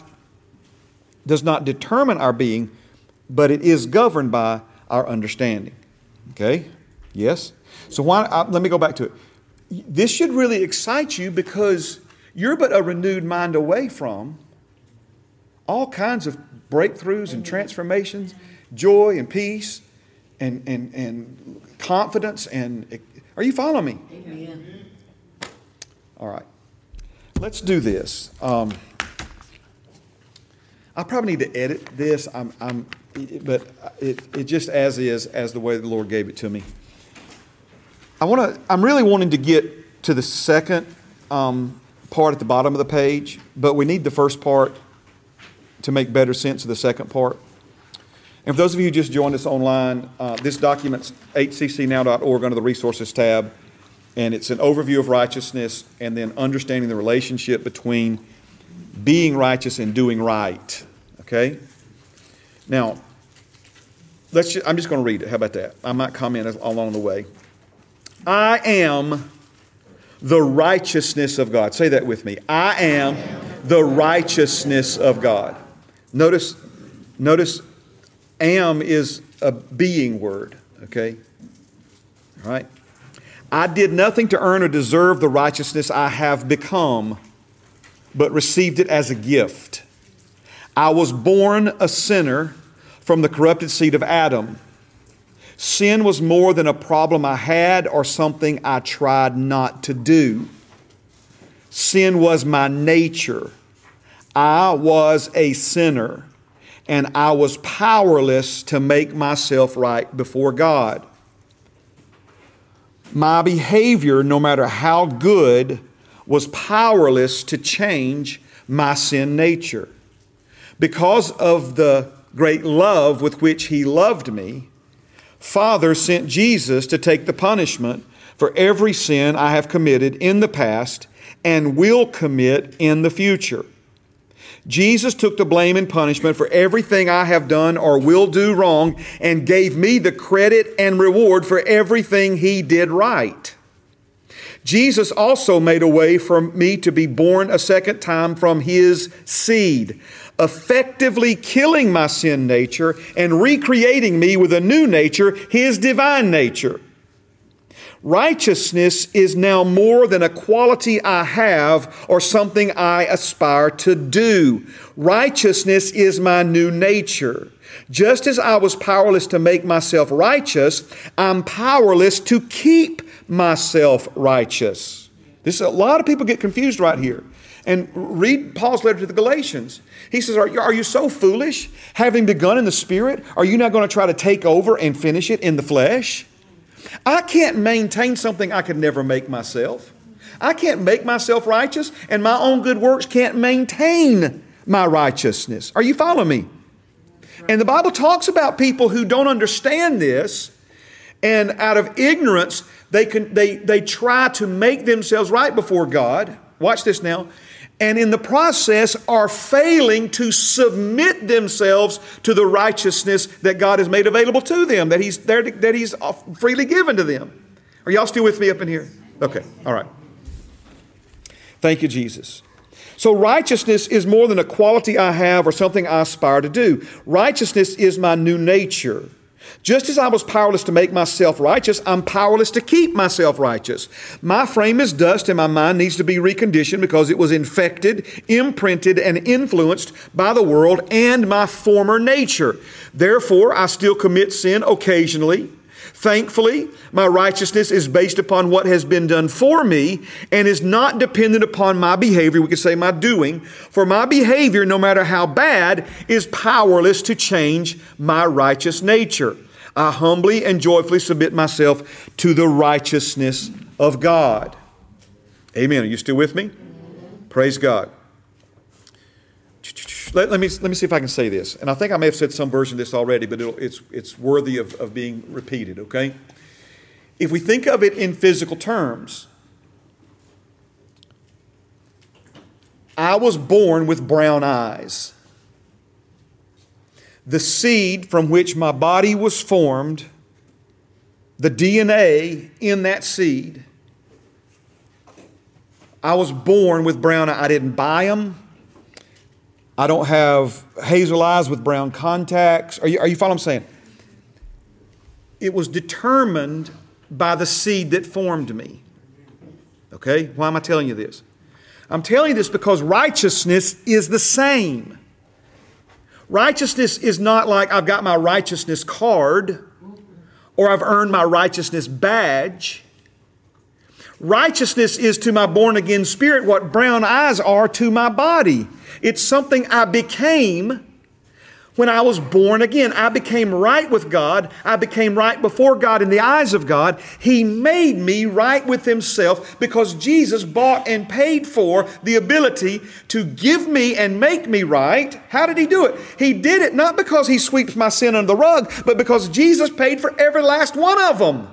Speaker 1: not determine our being, but it is governed by our understanding. Okay? Yes? So let me go back to it. This should really excite you because you're but a renewed mind away from all kinds of breakthroughs and transformations, joy and peace and confidence. And are you following me? Amen. All right. Let's do this. I probably need to edit this. But it just as is, as the way the Lord gave it to me. I'm really wanting to get to the second part at the bottom of the page, but we need the first part to make better sense of the second part. And for those of you who just joined us online, this document's hccnow.org under the Resources tab, and it's an overview of righteousness and then understanding the relationship between being righteous and doing right. Okay? Now, I'm just going to read it. How about that? I might comment along the way. I am the righteousness of God. Say that with me. I am the righteousness of God. Notice, am is a being word. Okay? All right? I did nothing to earn or deserve the righteousness I have become, but received it as a gift. I was born a sinner from the corrupted seed of Adam. Sin was more than a problem I had or something I tried not to do. Sin was my nature. I was a sinner, and I was powerless to make myself right before God. My behavior, no matter how good, was powerless to change my sin nature. Because of the great love with which He loved me, Father sent Jesus to take the punishment for every sin I have committed in the past and will commit in the future. Jesus took the blame and punishment for everything I have done or will do wrong and gave me the credit and reward for everything He did right. Jesus also made a way for me to be born a second time from His seed, effectively killing my sin nature and recreating me with a new nature, His divine nature. Righteousness is now more than a quality I have or something I aspire to do. Righteousness is my new nature. Just as I was powerless to make myself righteous, I'm powerless to keep myself righteous. A lot of people get confused right here. And read Paul's letter to the Galatians. He says, are you so foolish? Having begun in the Spirit, are you not going to try to take over and finish it in the flesh? I can't maintain something I could never make myself. I can't make myself righteous, and my own good works can't maintain my righteousness. Are you following me? And the Bible talks about people who don't understand this, and out of ignorance, they try to make themselves right before God. Watch this now. And in the process are failing to submit themselves to the righteousness that God has made available to them, that He's freely given to them. Are y'all still with me up in here? Okay, all right. Thank you, Jesus. So righteousness is more than a quality I have or something I aspire to do. Righteousness is my new nature. Just as I was powerless to make myself righteous, I'm powerless to keep myself righteous. My frame is dust and my mind needs to be reconditioned because it was infected, imprinted, and influenced by the world and my former nature. Therefore, I still commit sin occasionally. Thankfully, my righteousness is based upon what has been done for me and is not dependent upon my behavior. We could say my doing. For my behavior, no matter how bad, is powerless to change my righteous nature. I humbly and joyfully submit myself to the righteousness of God. Amen. Are you still with me? Praise God. Let me see if I can say this. And I think I may have said some version of this already, but it's worthy of being repeated, okay? If we think of it in physical terms, I was born with brown eyes. The seed from which my body was formed, the DNA in that seed, I was born with brown eyes. I didn't buy them. I don't have hazel eyes with brown contacts. Are you following what I'm saying? It was determined by the seed that formed me. Okay? Why am I telling you this? I'm telling you this because righteousness is the same. Righteousness is not like I've got my righteousness card or I've earned my righteousness badge. Righteousness is to my born-again spirit what brown eyes are to my body. It's something I became when I was born again. I became right with God. I became right before God in the eyes of God. He made me right with Himself because Jesus bought and paid for the ability to give me and make me right. How did He do it? He did it not because He sweeps my sin under the rug, but because Jesus paid for every last one of them.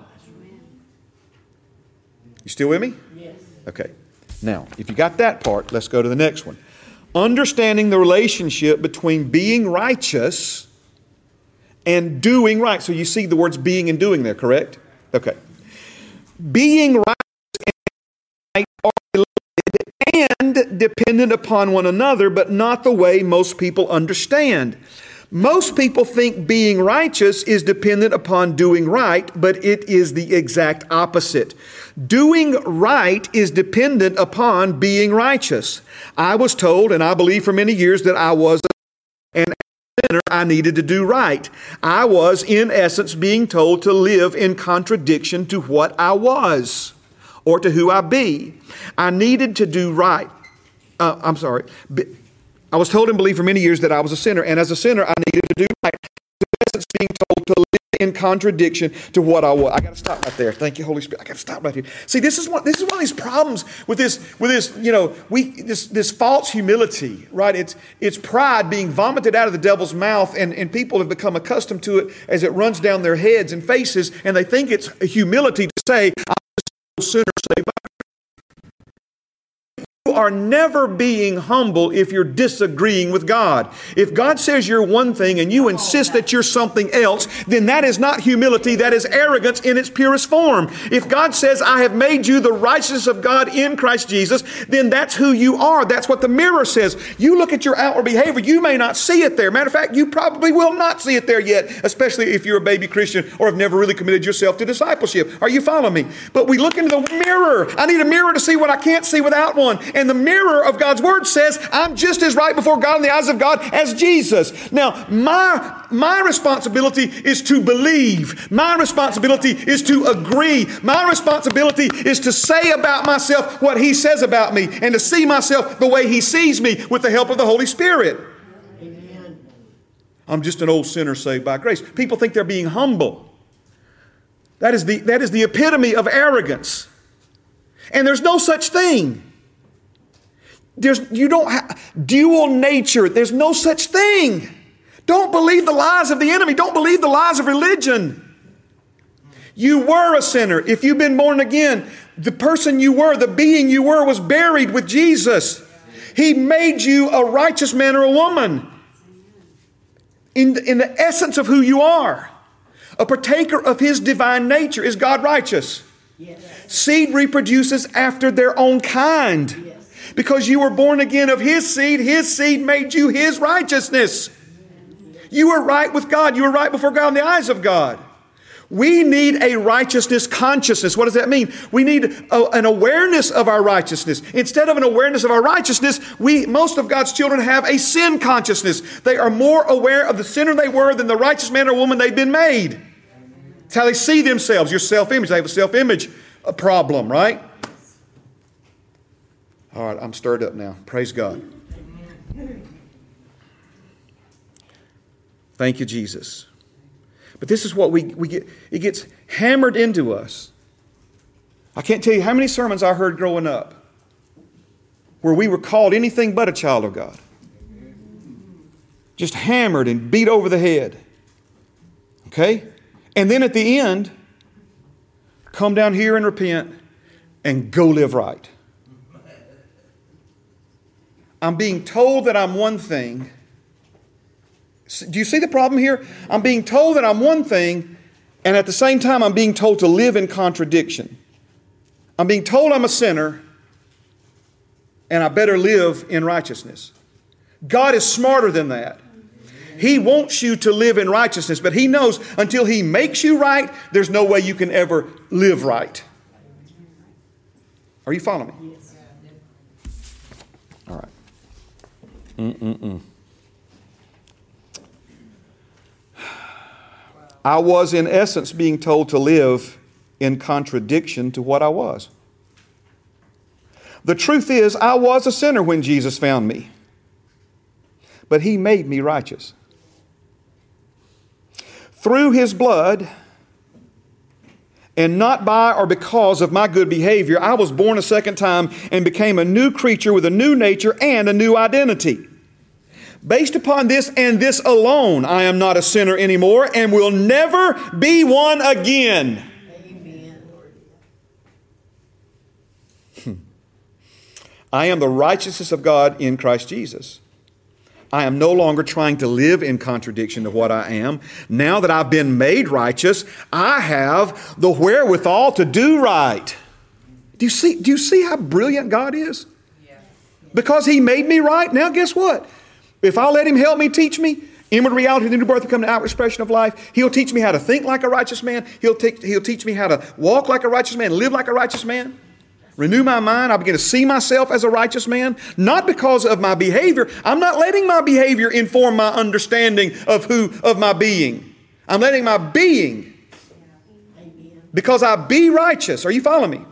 Speaker 1: You still with me? Yes. Okay. Now, if you got that part, let's go to the next one. Understanding the relationship between being righteous and doing right. So you see the words being and doing there, correct? Okay. Being righteous and right are related and dependent upon one another, but not the way most people understand. Most people think being righteous is dependent upon doing right, but it is the exact opposite. Doing right is dependent upon being righteous. I was told, and I believe for many years, that I was an sinner. I needed to do right. I was, in essence, being told to live in contradiction to what I was or to who I be. I needed to do right. I was told and believed for many years that I was a sinner, and as a sinner, I needed to do right. In essence, being told to live in contradiction to what I was. I got to stop right there. Thank you, Holy Spirit. I got to stop right here. See, this is one of these problems with this false humility, right? It's pride being vomited out of the devil's mouth, and people have become accustomed to it as it runs down their heads and faces, and they think it's humility to say, "I'm just a sinner saved by." You are never being humble if you're disagreeing with God. If God says you're one thing and you insist that you're something else, then that is not humility, that is arrogance in its purest form. If God says, "I have made you the righteousness of God in Christ Jesus," then that's who you are. That's what the mirror says. You look at your outward behavior, you may not see it there. Matter of fact, you probably will not see it there yet, especially if you're a baby Christian or have never really committed yourself to discipleship. Are you following me? But we look into the mirror. I need a mirror to see what I can't see without one. And the mirror of God's Word says, I'm just as right before God in the eyes of God as Jesus. Now, my responsibility is to believe. My responsibility is to agree. My responsibility is to say about myself what He says about me and to see myself the way He sees me with the help of the Holy Spirit. Amen. I'm just an old sinner saved by grace. People think they're being humble. That is the epitome of arrogance. And there's no such thing. You don't have dual nature. There's no such thing. Don't believe the lies of the enemy. Don't believe the lies of religion. You were a sinner. If you've been born again, the person you were, the being you were, was buried with Jesus. He made you a righteous man or a woman in the essence of who you are. A partaker of His divine nature. Is God righteous? Yes. Seed reproduces after their own kind. Yes. Because you were born again of His seed made you His righteousness. You were right with God. You were right before God in the eyes of God. We need a righteousness consciousness. What does that mean? We need an awareness of our righteousness. Instead of an awareness of our righteousness, most of God's children have a sin consciousness. They are more aware of the sinner they were than the righteous man or woman they've been made. It's how they see themselves, your self-image. They have a self-image problem, right? All right, I'm stirred up now. Praise God. Thank you, Jesus. But this is what we get. It gets hammered into us. I can't tell you how many sermons I heard growing up where we were called anything but a child of God. Just hammered and beat over the head. Okay? And then at the end, come down here and repent and go live right. I'm being told that I'm one thing. Do you see the problem here? I'm being told that I'm one thing, and at the same time I'm being told to live in contradiction. I'm being told I'm a sinner, and I better live in righteousness. God is smarter than that. He wants you to live in righteousness, but He knows until He makes you right, there's no way you can ever live right. Are you following me? All right. I was in essence being told to live in contradiction to what I was. The truth is, I was a sinner when Jesus found me, but He made me righteous. Through His blood, and not by or because of my good behavior, I was born a second time and became a new creature with a new nature and a new identity. Based upon this and this alone, I am not a sinner anymore and will never be one again. Amen. I am the righteousness of God in Christ Jesus. I am no longer trying to live in contradiction to what I am. Now that I've been made righteous, I have the wherewithal to do right. Do you see how brilliant God is? Because He made me right, now guess what? If I let Him help me, teach me, inward reality, the new birth, become the outward expression of life, He'll teach me how to think like a righteous man. He'll teach me how to walk like a righteous man, live like a righteous man. Renew my mind. I'll begin to see myself as a righteous man, not because of my behavior. I'm not letting my behavior inform my understanding of my being. I'm letting my being, because I be righteous. Are you following me?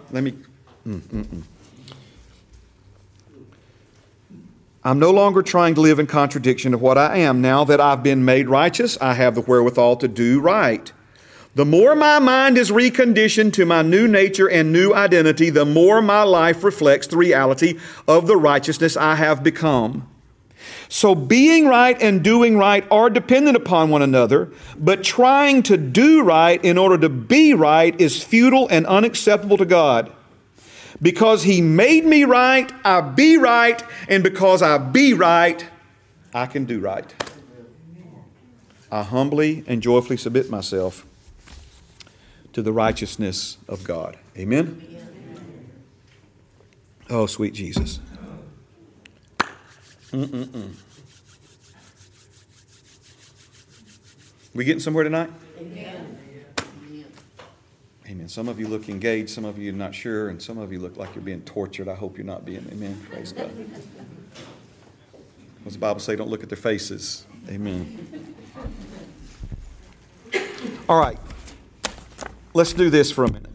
Speaker 1: I'm no longer trying to live in contradiction of what I am. Now that I've been made righteous, I have the wherewithal to do right. The more my mind is reconditioned to my new nature and new identity, the more my life reflects the reality of the righteousness I have become. So being right and doing right are dependent upon one another, but trying to do right in order to be right is futile and unacceptable to God. Because He made me right, I be right, and because I be right, I can do right. I humbly and joyfully submit myself to the righteousness of God. Amen? Oh, sweet Jesus. We getting somewhere tonight? Amen. Amen. Some of you look engaged, some of you are not sure, and some of you look like you're being tortured. I hope you're not being. Amen. Praise God. What's the Bible say? Don't look at their faces. Amen. All right. Let's do this for a minute.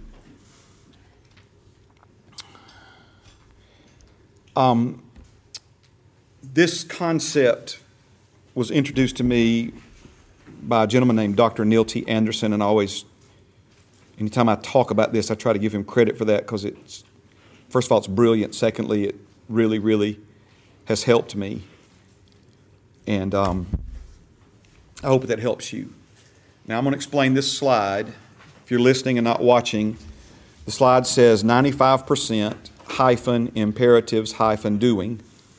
Speaker 1: This concept was introduced to me by a gentleman named Dr. Neil T. Anderson, and anytime I talk about this, I try to give him credit for that because it's, first of all, it's brilliant. Secondly, it really, really has helped me. And I hope that helps you. Now, I'm going to explain this slide. If you're listening and not watching, the slide says 95% hyphen imperatives hyphen doing,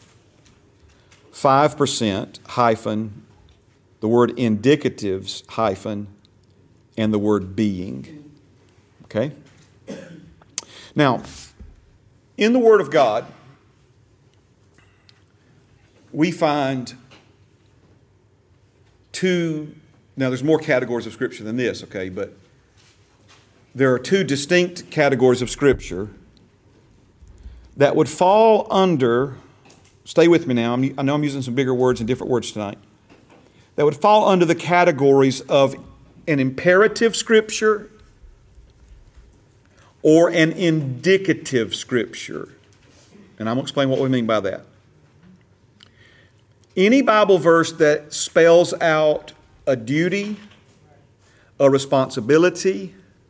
Speaker 1: 5% hyphen the word indicatives hyphen, and the word being. Okay? Now, in the Word of God, we find now there's more categories of Scripture than this, okay, but there are two distinct categories of Scripture that would fall under, stay with me now, I know I'm using some bigger words and different words tonight, that would fall under the categories of an imperative scripture or an indicative scripture. And I'm going to explain what we mean by that. Any Bible verse that spells out a duty, a responsibility,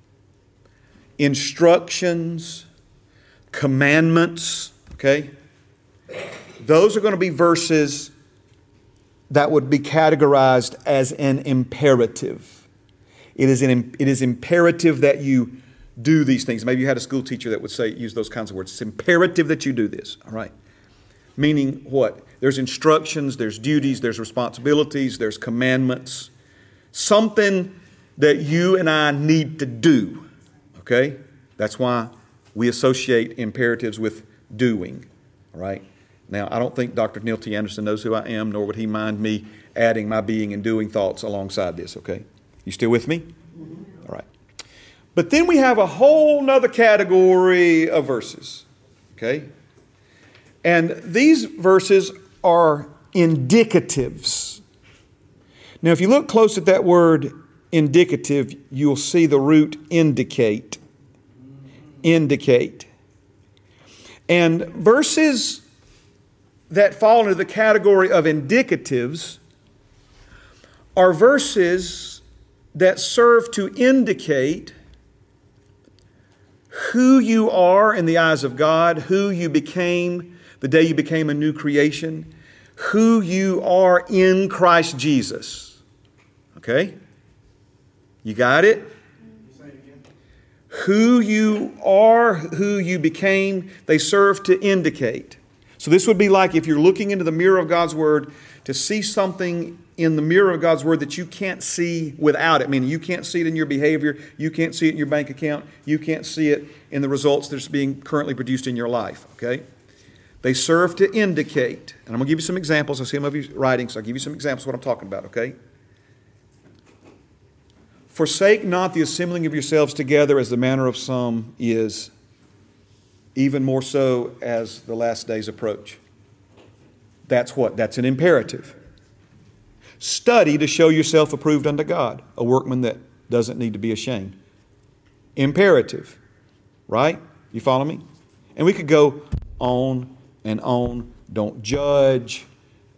Speaker 1: instructions, commandments, okay? Those are going to be verses that would be categorized as an imperative. It is imperative that you do these things. Maybe you had a school teacher that would use those kinds of words. It's imperative that you do this, all right? Meaning what? There's instructions, there's duties, there's responsibilities, there's commandments. Something that you and I need to do, okay? That's why we associate imperatives with doing, all right? Now, I don't think Dr. Neil T. Anderson knows who I am, nor would he mind me adding my being and doing thoughts alongside this, okay? You still with me? All right. But then we have a whole nother category of verses, okay? And these verses are indicatives. Now, if you look close at that word indicative, you'll see the root indicate. Indicate. And verses that fall into the category of indicatives are verses that serve to indicate who you are in the eyes of God, who you became the day you became a new creation, who you are in Christ Jesus. Okay? You got it? Who you are, who you became, they serve to indicate. So this would be like if you're looking into the mirror of God's Word to see something in the mirror of God's Word that you can't see without it. Meaning you can't see it in your behavior, you can't see it in your bank account, you can't see it in the results that's being currently produced in your life. Okay? They serve to indicate. And I'm going to give you some examples. I see some of you writing, so I'll give you some examples of what I'm talking about. Okay? Forsake not the assembling of yourselves together as the manner of some is, even more so as the last days approach. That's what? That's an imperative. Study to show yourself approved unto God, a workman that doesn't need to be ashamed. Imperative, right? You follow me? And we could go on and on. Don't judge,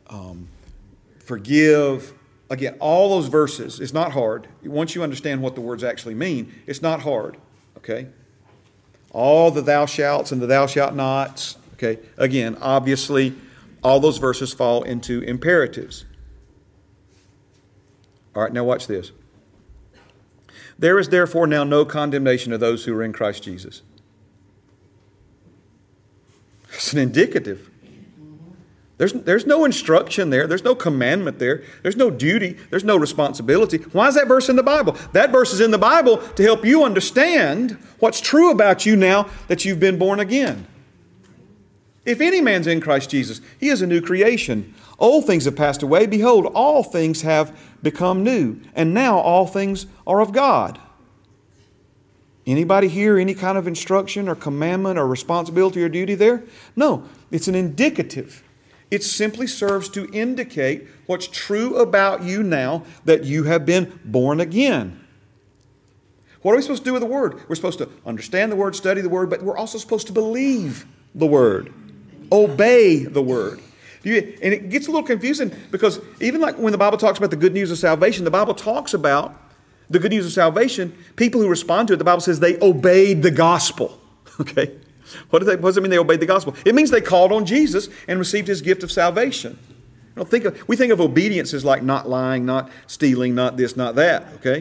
Speaker 1: forgive. Again, all those verses, it's not hard. Once you understand what the words actually mean, it's not hard, okay? All the thou shalts and the thou shalt nots, okay? Again, obviously, all those verses fall into imperatives. All right, now watch this. There is therefore now no condemnation of those who are in Christ Jesus. It's an indicative. There's no instruction there. There's no commandment there. There's no duty. There's no responsibility. Why is that verse in the Bible? That verse is in the Bible to help you understand what's true about you now that you've been born again. If any man's in Christ Jesus, he is a new creation. Old things have passed away. Behold, all things have become new. And now all things are of God. Anybody hear any kind of instruction or commandment or responsibility or duty there? No, it's an indicative. It simply serves to indicate what's true about you now that you have been born again. What are we supposed to do with the Word? We're supposed to understand the Word, study the Word, but we're also supposed to believe the Word. Obey the Word. And it gets a little confusing because even like when the Bible talks about the good news of salvation, the Bible talks about the good news of salvation. People who respond to it, the Bible says they obeyed the gospel. Okay? What does it mean they obeyed the gospel? It means they called on Jesus and received His gift of salvation. We think of obedience as like not lying, not stealing, not this, not that. Okay?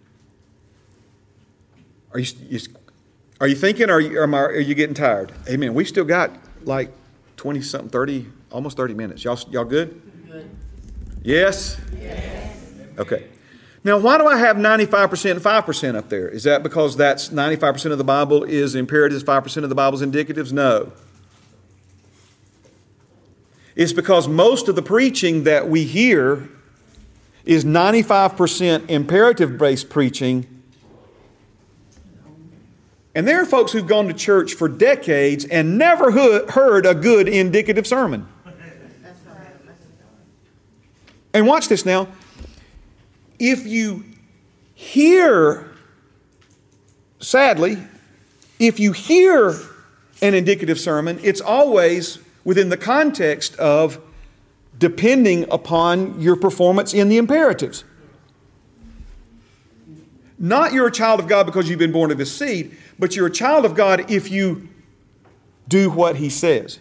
Speaker 1: Are you thinking or are you getting tired? Amen. We've still got like 20-something, 30, almost 30 minutes. Y'all good? Good. Yes? Yes. Okay. Now, why do I have 95% and 5% up there? Is that because that's 95% of the Bible is imperatives, 5% of the Bible is indicatives? No. It's because most of the preaching that we hear is 95% imperative-based preaching. And there are folks who've gone to church for decades and never heard a good indicative sermon. And watch this now. If you Here, sadly, if you hear an indicative sermon, it's always within the context of depending upon your performance in the imperatives. Not you're a child of God because you've been born of His seed, but you're a child of God if you do what He says.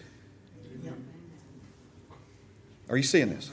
Speaker 1: Are you seeing this?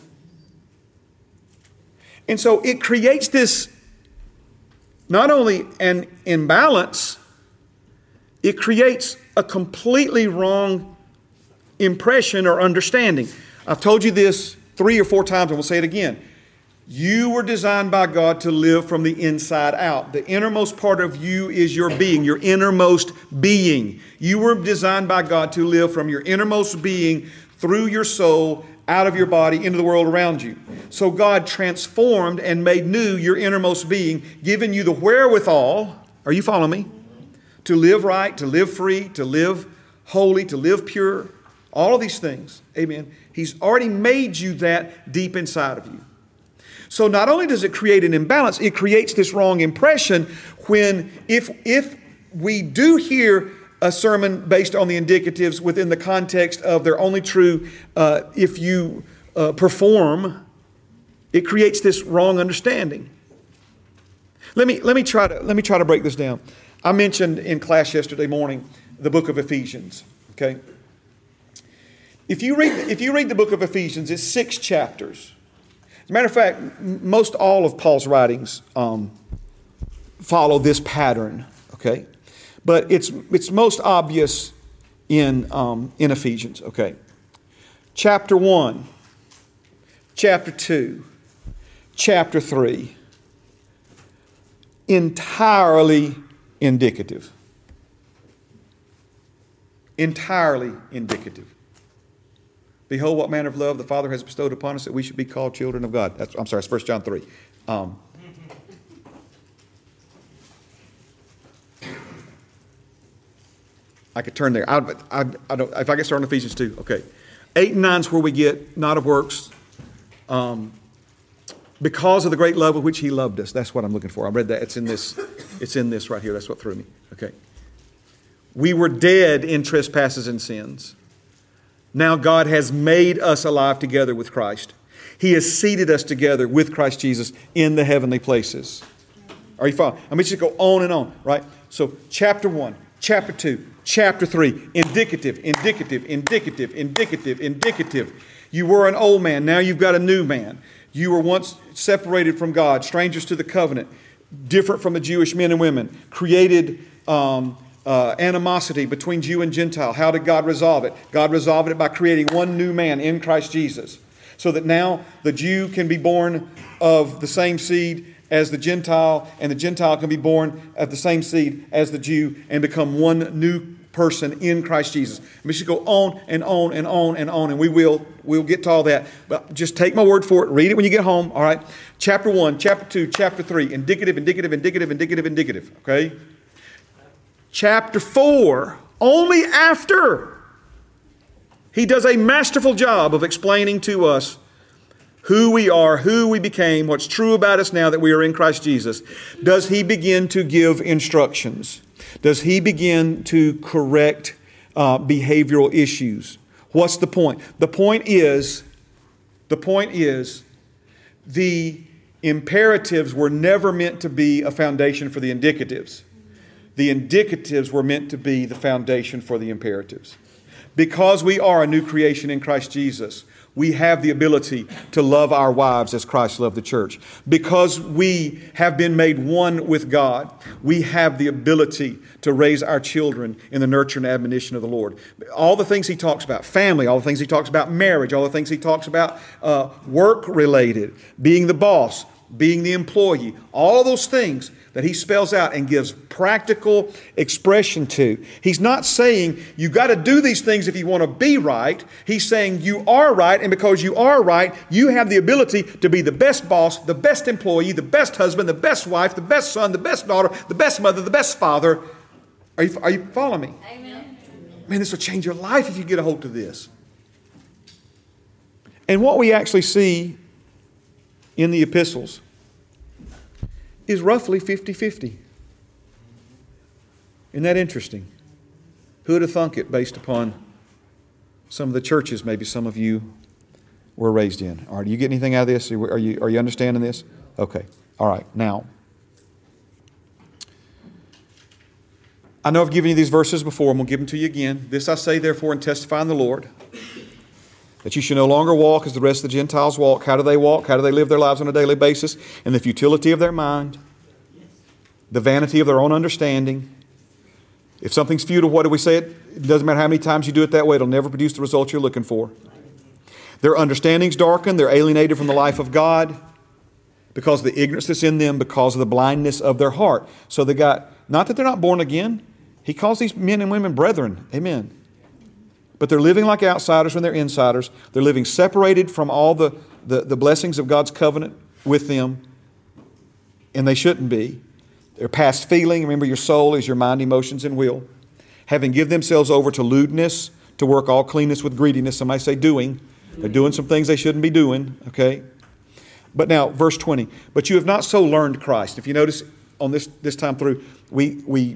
Speaker 1: And so it creates this, not only an imbalance, it creates a completely wrong impression or understanding. I've told you this 3 or 4 times, and we'll say it again. You were designed by God to live from the inside out. The innermost part of you is your being, your innermost being. You were designed by God to live from your innermost being through your soul, out of your body, into the world around you. So God transformed and made new your innermost being, giving you the wherewithal, are you following me? To live right, to live free, to live holy, to live pure, all of these things. Amen. He's already made you that deep inside of you. So not only does it create an imbalance, it creates this wrong impression when if we do hear a sermon based on the indicatives within the context of they're only true if you perform, it creates this wrong understanding. Let me try to break this down. I mentioned in class yesterday morning the book of Ephesians. Okay, if you read the book of Ephesians, it's 6 chapters. As a matter of fact, most all of Paul's writings follow this pattern. Okay, but it's most obvious in Ephesians. Okay, chapter 1, chapter 2, chapter 3, entirely indicative. Entirely indicative. Behold, what manner of love the Father has bestowed upon us that we should be called children of God. It's 1 John 3. I could turn there. I don't, if I get started on Ephesians 2, okay. 8 and 9 is where we get not of works. Because of the great love with which He loved us. That's what I'm looking for. I read that. It's in this right here. That's what threw me. Okay. We were dead in trespasses and sins. Now God has made us alive together with Christ. He has seated us together with Christ Jesus in the heavenly places. Are you following? I mean, just go on and on, right? So chapter 1, chapter 2, chapter 3, indicative, indicative, indicative, indicative, indicative. You were an old man. Now you've got a new man. You were once separated from God, strangers to the covenant, different from the Jewish men and women, created animosity between Jew and Gentile. How did God resolve it? God resolved it by creating one new man in Christ Jesus, so that now the Jew can be born of the same seed as the Gentile, and the Gentile can be born of the same seed as the Jew and become one new person in Christ Jesus. We should go on and on and on and on, and we'll get to all that. But just take my word for it. Read it when you get home, all right? Chapter 1, chapter 2, chapter 3, indicative, indicative, indicative, indicative, indicative, okay? Chapter 4, only after he does a masterful job of explaining to us who we are, who we became, what's true about us now that we are in Christ Jesus, does he begin to give instructions. Does he begin to correct behavioral issues? What's the point? The point is the imperatives were never meant to be a foundation for the indicatives. The indicatives were meant to be the foundation for the imperatives. Because we are a new creation in Christ Jesus, we have the ability to love our wives as Christ loved the church. Because we have been made one with God, we have the ability to raise our children in the nurture and admonition of the Lord. All the things he talks about, family, all the things he talks about, marriage, all the things he talks about, work-related, being the boss, being the employee, all those things that he spells out and gives practical expression to. He's not saying you got to do these things if you want to be right. He's saying you are right, and because you are right, you have the ability to be the best boss, the best employee, the best husband, the best wife, the best son, the best daughter, the best mother, the best father. Are you following me?
Speaker 2: Amen.
Speaker 1: Man, this will change your life if you get a hold of this. And what we actually see in the epistles is roughly 50-50. Isn't that interesting? Who would have thunk it based upon some of the churches maybe some of you were raised in? All right, do you get anything out of this? Are you understanding this? Okay. All right. Now, I know I've given you these verses before. I'm going to give them to you again. This I say, therefore, and testify in the Lord, that you should no longer walk as the rest of the Gentiles walk. How do they walk? How do they live their lives on a daily basis? In the futility of their mind, the vanity of their own understanding. If something's futile, what do we say? It doesn't matter how many times you do it that way. It'll never produce the result you're looking for. Their understanding's darkened. They're alienated from the life of God because of the ignorance that's in them, because of the blindness of their heart. So they got, not that they're not born again. He calls these men and women brethren. Amen. But they're living like outsiders when they're insiders. They're living separated from all the blessings of God's covenant with them. And they shouldn't be. They're past feeling. Remember, your soul is your mind, emotions, and will. Having given themselves over to lewdness, to work all cleanness with greediness. Somebody say doing. They're doing some things they shouldn't be doing. Okay. But now, verse 20. But you have not so learned Christ. If you notice on this time through, we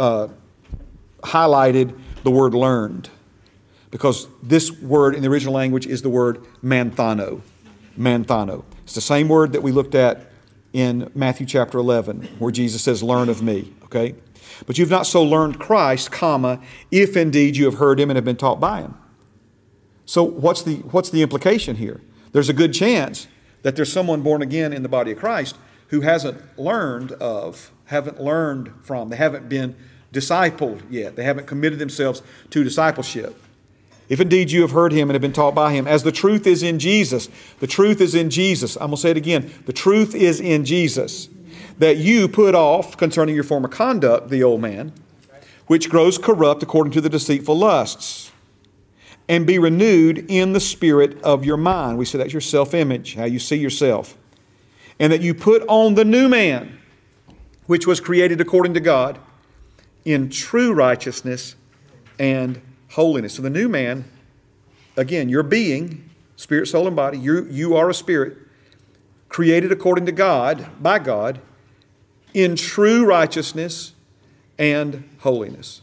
Speaker 1: highlighted the word learned. Because this word in the original language is the word manthano. Manthano. It's the same word that we looked at in Matthew chapter 11, where Jesus says, learn of me. Okay? But you've not so learned Christ, comma, if indeed you have heard him and have been taught by him. So what's the implication here? There's a good chance that there's someone born again in the body of Christ who hasn't learned from, they haven't been discipled yet. They haven't committed themselves to discipleship. If indeed you have heard him and have been taught by him, as the truth is in Jesus. The truth is in Jesus. I'm going to say it again. The truth is in Jesus. That you put off concerning your former conduct, the old man, which grows corrupt according to the deceitful lusts, and be renewed in the spirit of your mind. We say that's your self-image, how you see yourself. And that you put on the new man, which was created according to God, in true righteousness and holiness. So the new man, again, your being, spirit, soul, and body, you are a spirit, created according to God, by God, in true righteousness and holiness.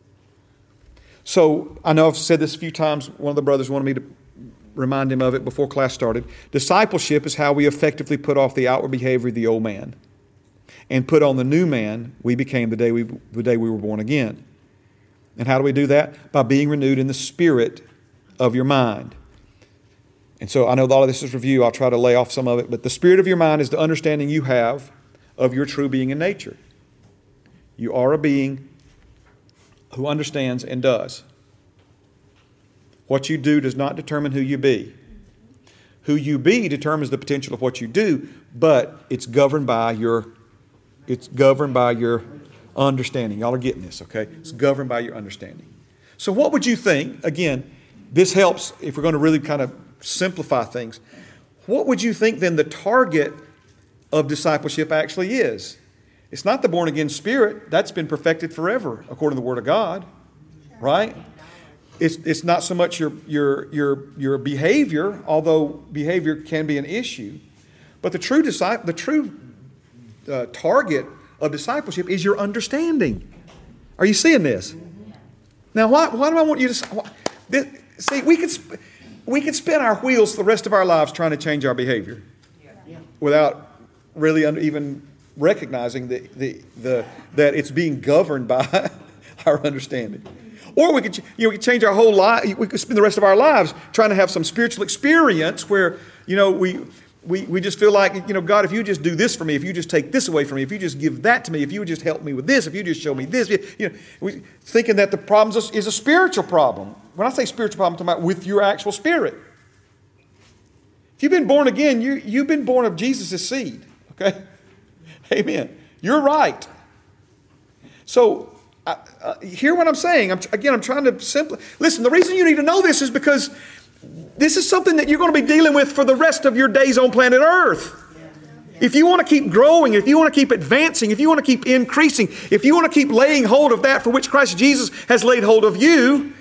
Speaker 1: So I know I've said this a few times. One of the brothers wanted me to remind him of it before class started. Discipleship is how we effectively put off the outward behavior of the old man and put on the new man we became the day we were born again. And how do we do that? By being renewed in the spirit of your mind. And so I know all of this is review. I'll try to lay off some of it. But the spirit of your mind is the understanding you have of your true being and nature. You are a being who understands and does. What you do does not determine who you be. Who you be determines the potential of what you do, but it's governed by your understanding. Y'all are getting this, okay? It's governed by your understanding. So what would you think? Again, this helps if we're going to really kind of simplify things. What would you think then the target of discipleship actually is? It's not the born-again spirit. That's been perfected forever, according to the Word of God, right? It's not so much your behavior, although behavior can be an issue. But the true target of discipleship is your understanding. Are you seeing this? Now, why do I want you to see? We could spin our wheels the rest of our lives trying to change our behavior without really even recognizing that it's being governed by our understanding. Or we could change our whole life. We could spend the rest of our lives trying to have some spiritual experience where we just feel like, God, if you just do this for me, if you just take this away from me, if you just give that to me, if you would just help me with this, if you just show me this, we thinking that the problem is a spiritual problem. When I say spiritual problem, I'm talking about with your actual spirit. If you've been born again, you've been born of Jesus' seed. Okay? Amen. You're right. So, hear what I'm saying. I'm trying to simplify. Listen, the reason you need to know this is because this is something that you're going to be dealing with for the rest of your days on planet Earth. If you want to keep growing, if you want to keep advancing, if you want to keep increasing, if you want to keep laying hold of that for which Christ Jesus has laid hold of you,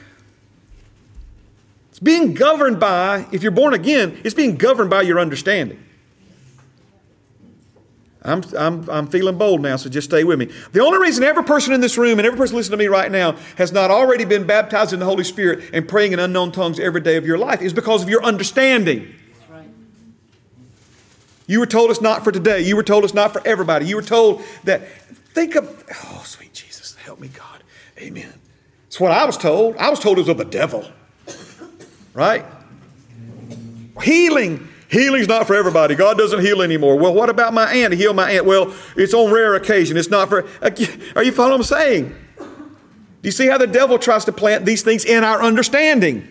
Speaker 1: it's being governed by, if you're born again, it's being governed by your understanding. I'm feeling bold now, so just stay with me. The only reason every person in this room and every person listening to me right now has not already been baptized in the Holy Spirit and praying in unknown tongues every day of your life is because of your understanding. That's right. You were told it's not for today. You were told it's not for everybody. You were told that, oh, sweet Jesus, help me, God. Amen. It's what I was told. I was told it was of the devil. Right? Healing's not for everybody. God doesn't heal anymore. Well, what about my aunt? He healed my aunt. Well, it's on rare occasion. It's not for... Are you following what I'm saying? Do you see how the devil tries to plant these things in our understanding?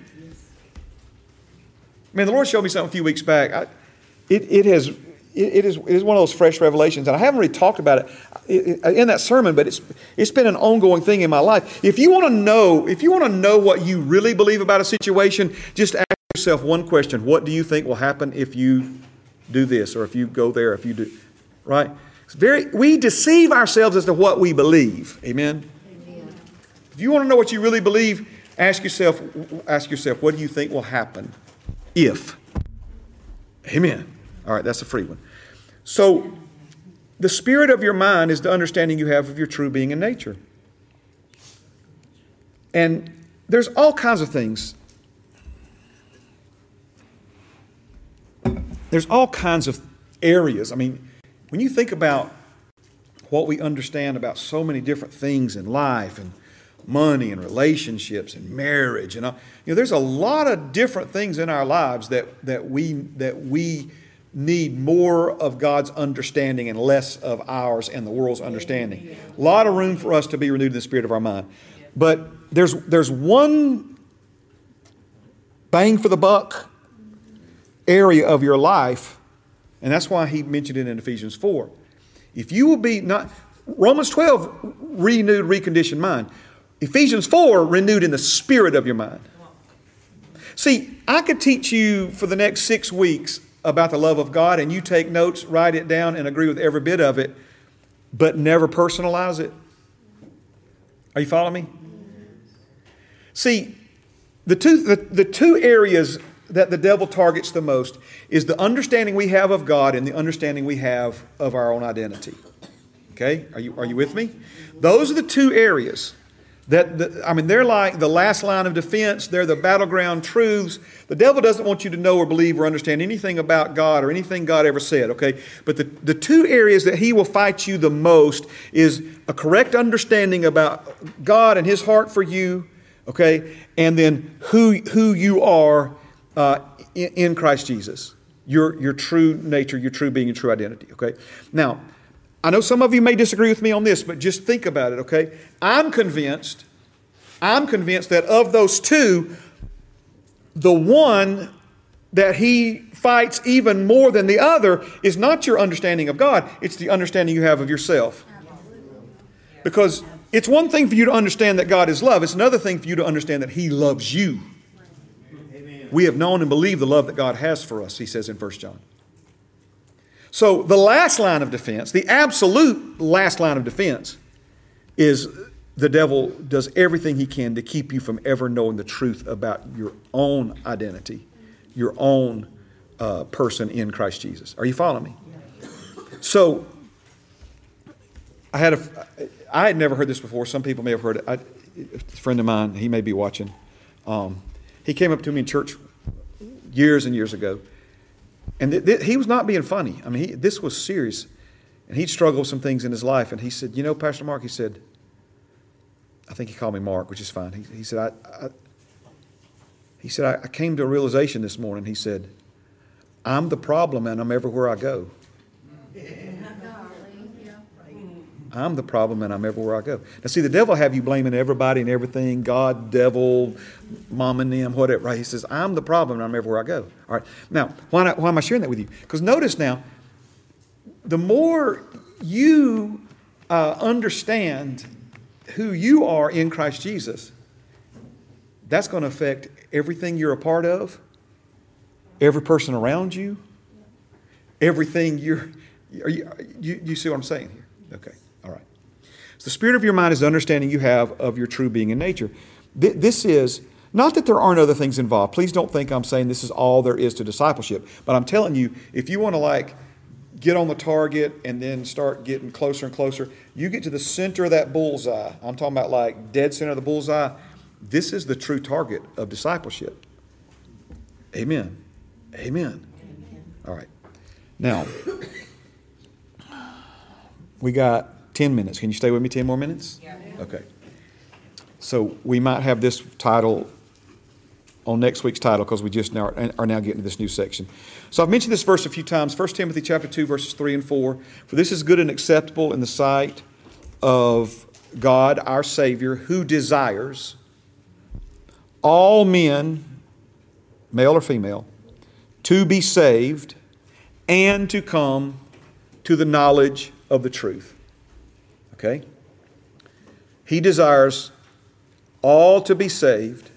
Speaker 1: Man, the Lord showed me something a few weeks back. It is one of those fresh revelations, and I haven't really talked about it in that sermon, but it's been an ongoing thing in my life. If you want to know what you really believe about a situation, just ask yourself one question: what do you think will happen if you do this, or if you go there, if you do, right? We deceive ourselves as to what we believe. Amen. Amen. If you want to know what you really believe, ask yourself, what do you think will happen if? Amen. All right, that's a free one. So, the spirit of your mind is the understanding you have of your true being and nature. And there's all kinds of things. There's all kinds of areas. I mean, when you think about what we understand about so many different things in life and money and relationships and marriage and there's a lot of different things in our lives that we need more of God's understanding and less of ours and the world's understanding. A lot of room for us to be renewed in the spirit of our mind. But there's one bang for the buck area of your life, and that's why he mentioned it in Ephesians 4. If you will be not, Romans 12, renewed, reconditioned mind. Ephesians 4, renewed in the spirit of your mind. See, I could teach you for the next 6 weeks about the love of God, and you take notes, write it down, and agree with every bit of it, but never personalize it. Are you following me? See, the two areas that the devil targets the most is the understanding we have of God and the understanding we have of our own identity. Okay? Are you with me? Those are the two areas. They're like the last line of defense. They're the battleground truths. The devil doesn't want you to know or believe or understand anything about God or anything God ever said, okay? But the two areas that he will fight you the most is a correct understanding about God and his heart for you, okay? And then who you are in Christ Jesus. Your true nature, your true being, your true identity, okay? Now, I know some of you may disagree with me on this, but just think about it, okay? I'm convinced that of those two, the one that he fights even more than the other is not your understanding of God, it's the understanding you have of yourself. Because it's one thing for you to understand that God is love, it's another thing for you to understand that he loves you. We have known and believed the love that God has for us, he says in 1 John. So the last line of defense, the absolute last line of defense, is the devil does everything he can to keep you from ever knowing the truth about your own identity, your own person in Christ Jesus. Are you following me? So I had never heard this before. Some people may have heard it. A friend of mine, he may be watching. He came up to me in church years and years ago. And he was not being funny. I mean, this was serious. And he'd struggled with some things in his life. And he said, Pastor Mark, he said, I think he called me Mark, which is fine. He said, I came to a realization this morning. He said, I'm the problem and I'm everywhere I go. I'm the problem and I'm everywhere I go. Now see, the devil have you blaming everybody and everything, God, devil, mom and them, whatever. Right? He says, I'm the problem and I'm everywhere I go. All right. Now, why am I sharing that with you? Because notice now, the more you understand who you are in Christ Jesus, that's going to affect everything you're a part of, every person around you, everything you see what I'm saying here? Okay. All right. So the spirit of your mind is the understanding you have of your true being and nature. This is, not that there aren't other things involved. Please don't think I'm saying this is all there is to discipleship. But I'm telling you, if you want to get on the target and then start getting closer and closer. You get to the center of that bullseye. I'm talking about like dead center of the bullseye. This is the true target of discipleship. Amen. Amen. All right. Now, we got 10 minutes. Can you stay with me 10 more minutes? Yeah. Okay. So we might have this title on next week's title because we just now are now getting to this new section. So I've mentioned this verse a few times. 1 Timothy chapter 2, verses 3 and 4. For this is good and acceptable in the sight of God, our Savior, who desires all men, male or female, to be saved and to come to the knowledge of the truth. Okay? He desires all to be saved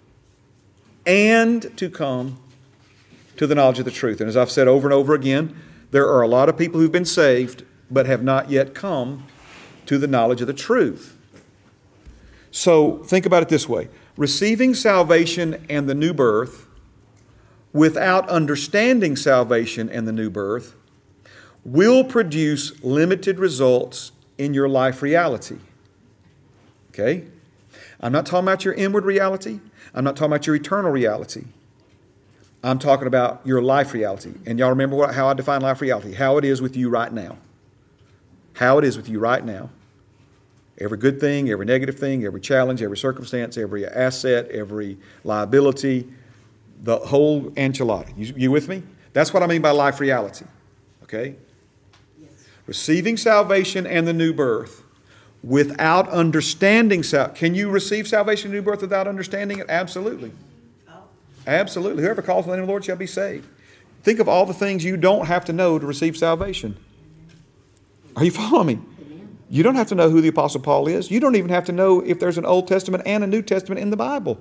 Speaker 1: and to come to the knowledge of the truth. And as I've said over and over again, there are a lot of people who've been saved but have not yet come to the knowledge of the truth. So think about it this way. Receiving salvation and the new birth without understanding salvation and the new birth will produce limited results in your life reality. Okay? I'm not talking about your inward reality. I'm not talking about your eternal reality. I'm talking about your life reality. And y'all remember how I define life reality? How it is with you right now. How it is with you right now. Every good thing, every negative thing, every challenge, every circumstance, every asset, every liability, the whole enchilada. You with me? That's what I mean by life reality. Okay? Yes. Receiving salvation and the new birth without understanding. Can you receive salvation and new birth without understanding it? Absolutely. Absolutely. Whoever calls on the name of the Lord shall be saved. Think of all the things you don't have to know to receive salvation. Are you following me? You don't have to know who the Apostle Paul is. You don't even have to know if there's an Old Testament and a New Testament in the Bible.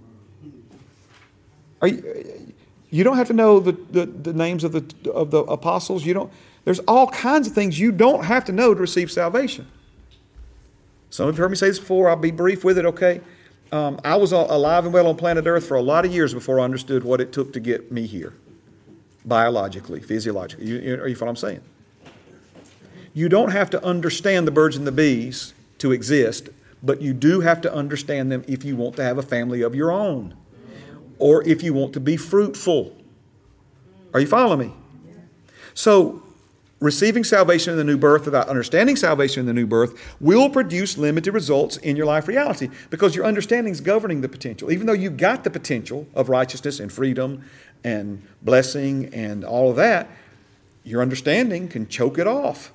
Speaker 1: You don't have to know the names of the apostles. There's all kinds of things you don't have to know to receive salvation. Some of you have heard me say this before. I'll be brief with it, okay? I was alive and well on planet Earth for a lot of years before I understood what it took to get me here. Biologically, physiologically. You follow what I'm saying? You don't have to understand the birds and the bees to exist, but you do have to understand them if you want to have a family of your own or if you want to be fruitful. Are you following me? So, receiving salvation in the new birth without understanding salvation in the new birth will produce limited results in your life reality because your understanding is governing the potential. Even though you got the potential of righteousness and freedom and blessing and all of that, your understanding can choke it off.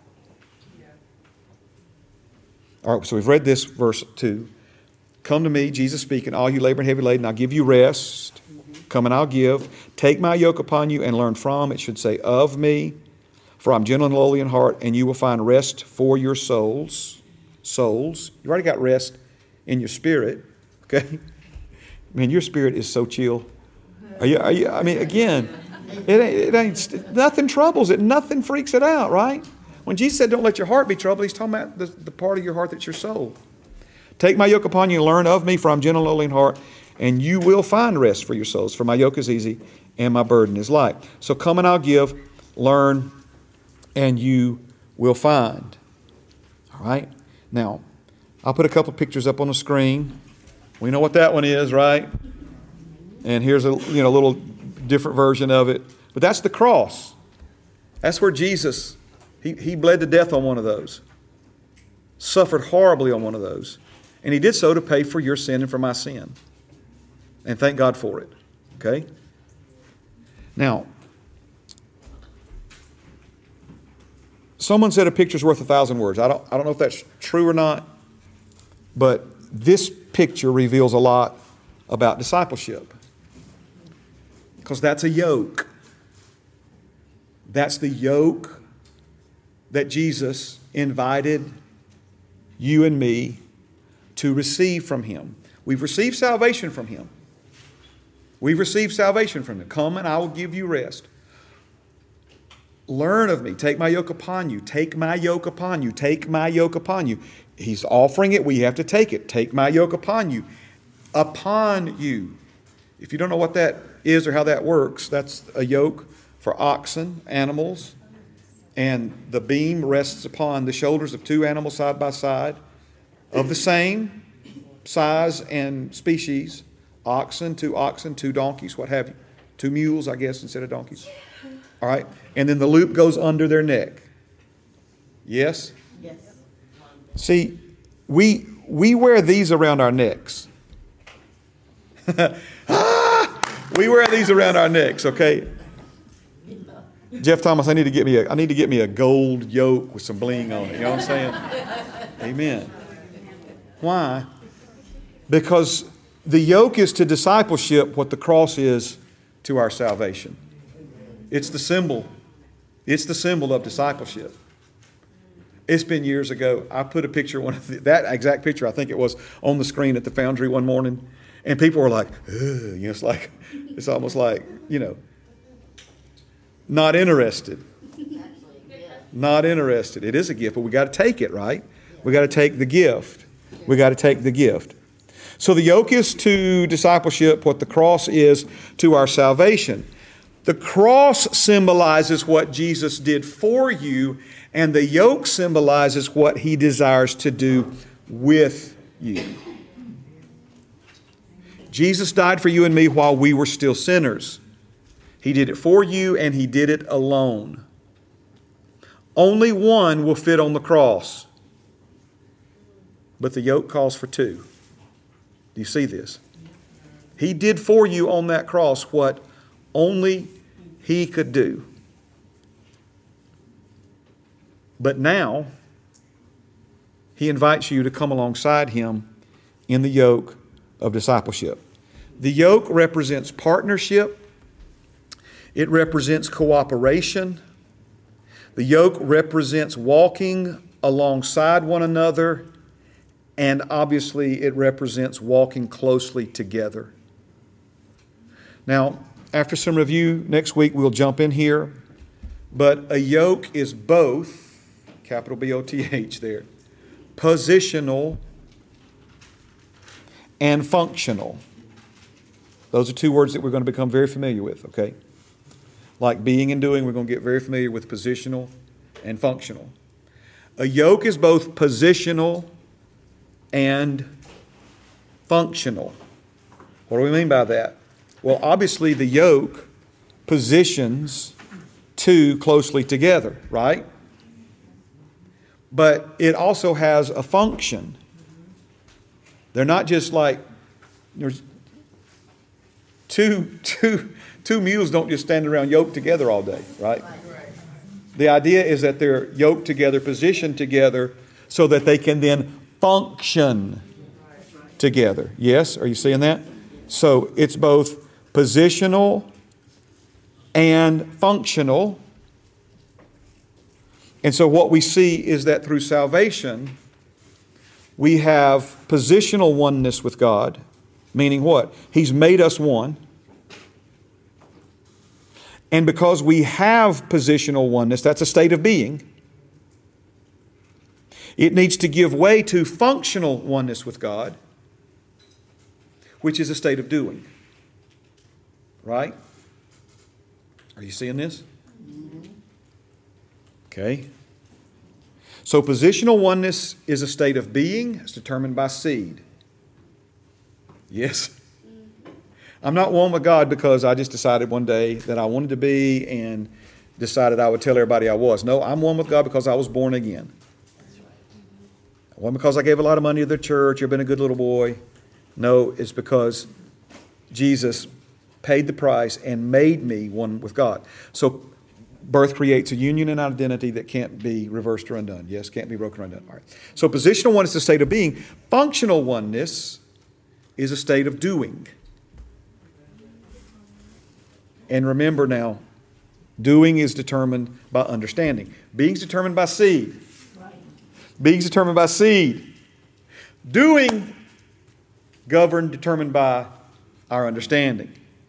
Speaker 1: All right, so we've read this verse 2. Come to me, Jesus speaking, all you labor and heavy laden, I'll give you rest. Come and I'll give. Take my yoke upon you and learn from, it should say, of me. For I'm gentle and lowly in heart, and you will find rest for your souls. Souls. You've already got rest in your spirit. Okay? Man, your spirit is so chill. I mean, again, it ain't, nothing troubles it. Nothing freaks it out, right? When Jesus said, don't let your heart be troubled, he's talking about the part of your heart that's your soul. Take my yoke upon you and learn of me, for I'm gentle and lowly in heart, and you will find rest for your souls. For my yoke is easy and my burden is light. So come and I'll give, learn, and you will find. All right? Now, I'll put a couple of pictures up on the screen. We know what that one is, right? And here's a little different version of it. But that's the cross. That's where Jesus, he bled to death on one of those. Suffered horribly on one of those. And he did so to pay for your sin and for my sin. And thank God for it. Okay? Now, someone said a picture's worth 1,000 words. I don't know if that's true or not, but this picture reveals a lot about discipleship. Because that's a yoke. That's the yoke that Jesus invited you and me to receive from Him. We've received salvation from Him. We've received salvation from Him. Come and I will give you rest. Learn of me. Take my yoke upon you. Take my yoke upon you. Take my yoke upon you. He's offering it. We have to take it. Take my yoke upon you. Upon you. If you don't know what that is or how that works, that's a yoke for oxen, animals, And the beam rests upon the shoulders of two animals side by side of the same size and species, oxen, two donkeys, what have you. 2 mules, I guess, instead of donkeys. All right. And then the loop goes under their neck. Yes?
Speaker 2: Yes.
Speaker 1: See, we wear these around our necks. We wear these around our necks, okay? Jeff Thomas, I need to get me a gold yoke with some bling on it. You know what I'm saying? Amen. Why? Because the yoke is to discipleship what the cross is to our salvation. It's the symbol. It's the symbol of discipleship. It's been years ago. I put a picture, that exact picture, I think it was, on the screen at the Foundry one morning, and people were like, ugh, it's almost like, not interested. Not interested. It is a gift, but we got to take it, right? We got to take the gift. We got to take the gift. So the yoke is to discipleship what the cross is to our salvation. The cross symbolizes what Jesus did for you, and the yoke symbolizes what He desires to do with you. Jesus died for you and me while we were still sinners. He did it for you, and He did it alone. Only one will fit on the cross, but the yoke calls for 2. Do you see this? He did for you on that cross what only He could do. But now, He invites you to come alongside Him in the yoke of discipleship. The yoke represents partnership. It represents cooperation. The yoke represents walking alongside one another. And obviously, it represents walking closely together. Now, after some review, next week we'll jump in here. But a yoke is both, capital B-O-T-H there, positional and functional. Those are 2 words that we're going to become very familiar with, okay? Like being and doing, we're going to get very familiar with positional and functional. A yoke is both positional and functional. What do we mean by that? Well, obviously the yoke positions 2 closely together, right? But it also has a function. They're not just like, there's two mules don't just stand around yoked together all day, right? The idea is that they're yoked together, positioned together, so that they can then function together. Yes? Are you seeing that? So it's both positional and functional. And so what we see is that through salvation, we have positional oneness with God, meaning what? He's made us one. And because we have positional oneness, that's a state of being, it needs to give way to functional oneness with God, which is a state of doing. Right? Are you seeing this? Okay. So positional oneness is a state of being. It's determined by seed. Yes. I'm not one with God because I just decided one day that I wanted to be and decided I would tell everybody I was. No, I'm one with God because I was born again. It wasn't because I gave a lot of money to the church or been a good little boy. No, it's because Jesus paid the price and made me one with God. So birth creates a union and identity that can't be reversed or undone. Yes, can't be broken or undone. All right. So positional oneness is a state of being. Functional oneness is a state of doing. And remember now, doing is determined by understanding. Being is determined by seed. Being is determined by seed. Doing, governed, determined by our understanding.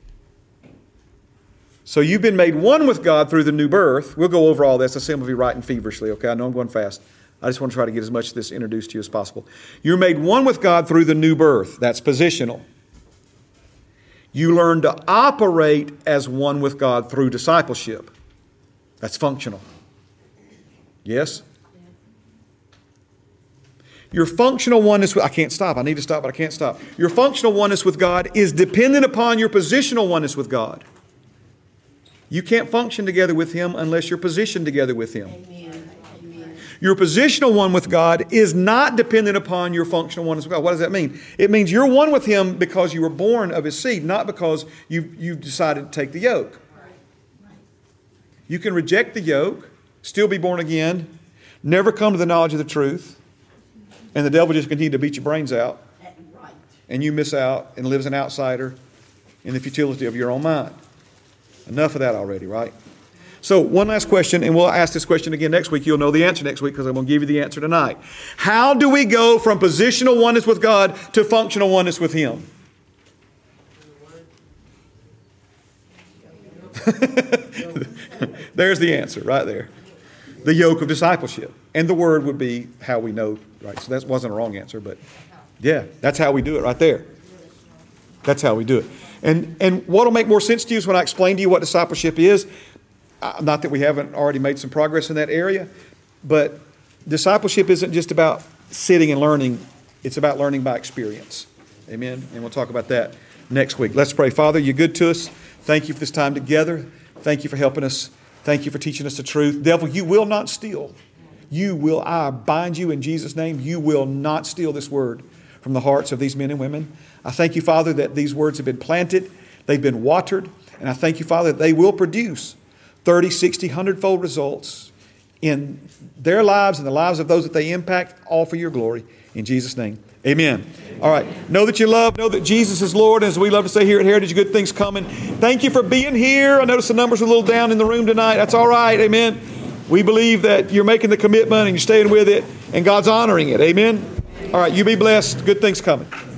Speaker 1: So you've been made one with God through the new birth. We'll go over all this. I see some of you writing feverishly, okay? I know I'm going fast. I just want to try to get as much of this introduced to you as possible. You're made one with God through the new birth. That's positional. You learn to operate as one with God through discipleship. That's functional. Yes? Your functional oneness with, I can't stop. I need to stop, but I can't stop. Your functional oneness with God is dependent upon your positional oneness with God. You can't function together with Him unless you're positioned together with Him.
Speaker 2: Amen. Amen.
Speaker 1: Your positional one with God is not dependent upon your functional oneness with God. What does that mean? It means you're one with Him because you were born of His seed, not because you've decided to take the yoke. You can reject the yoke, still be born again, never come to the knowledge of the truth, and the devil just continue to beat your brains out,
Speaker 2: Right.
Speaker 1: and you miss out and live as an outsider in the futility of your own mind. Enough of that already, right? So one last question, and we'll ask this question again next week. You'll know the answer next week because I'm going to give you the answer tonight. How do we go from positional oneness with God to functional oneness with Him? There's the answer right there. The yoke of discipleship. And the word would be how we know, right? So that wasn't a wrong answer, but yeah, that's how we do it right there. That's how we do it. And what will make more sense to you is when I explain to you what discipleship is. Not that we haven't already made some progress in that area, but discipleship isn't just about sitting and learning. It's about learning by experience. Amen? And we'll talk about that next week. Let's pray. Father, you're good to us. Thank you for this time together. Thank you for helping us. Thank you for teaching us the truth. Devil, you will not steal. I bind you in Jesus' name. You will not steal this word from the hearts of these men and women. I thank you, Father, that these words have been planted. They've been watered. And I thank you, Father, that they will produce 30, 60, 100-fold results in their lives and the lives of those that they impact, all for your glory. In Jesus' name, amen. All right. Know that you love. Know that Jesus is Lord. As we love to say here at Heritage, good things coming. Thank you for being here. I noticed the numbers are a little down in the room tonight. That's all right. Amen. We believe that you're making the commitment and you're staying with it, and God's honoring it. Amen. All right. You be blessed. Good things coming.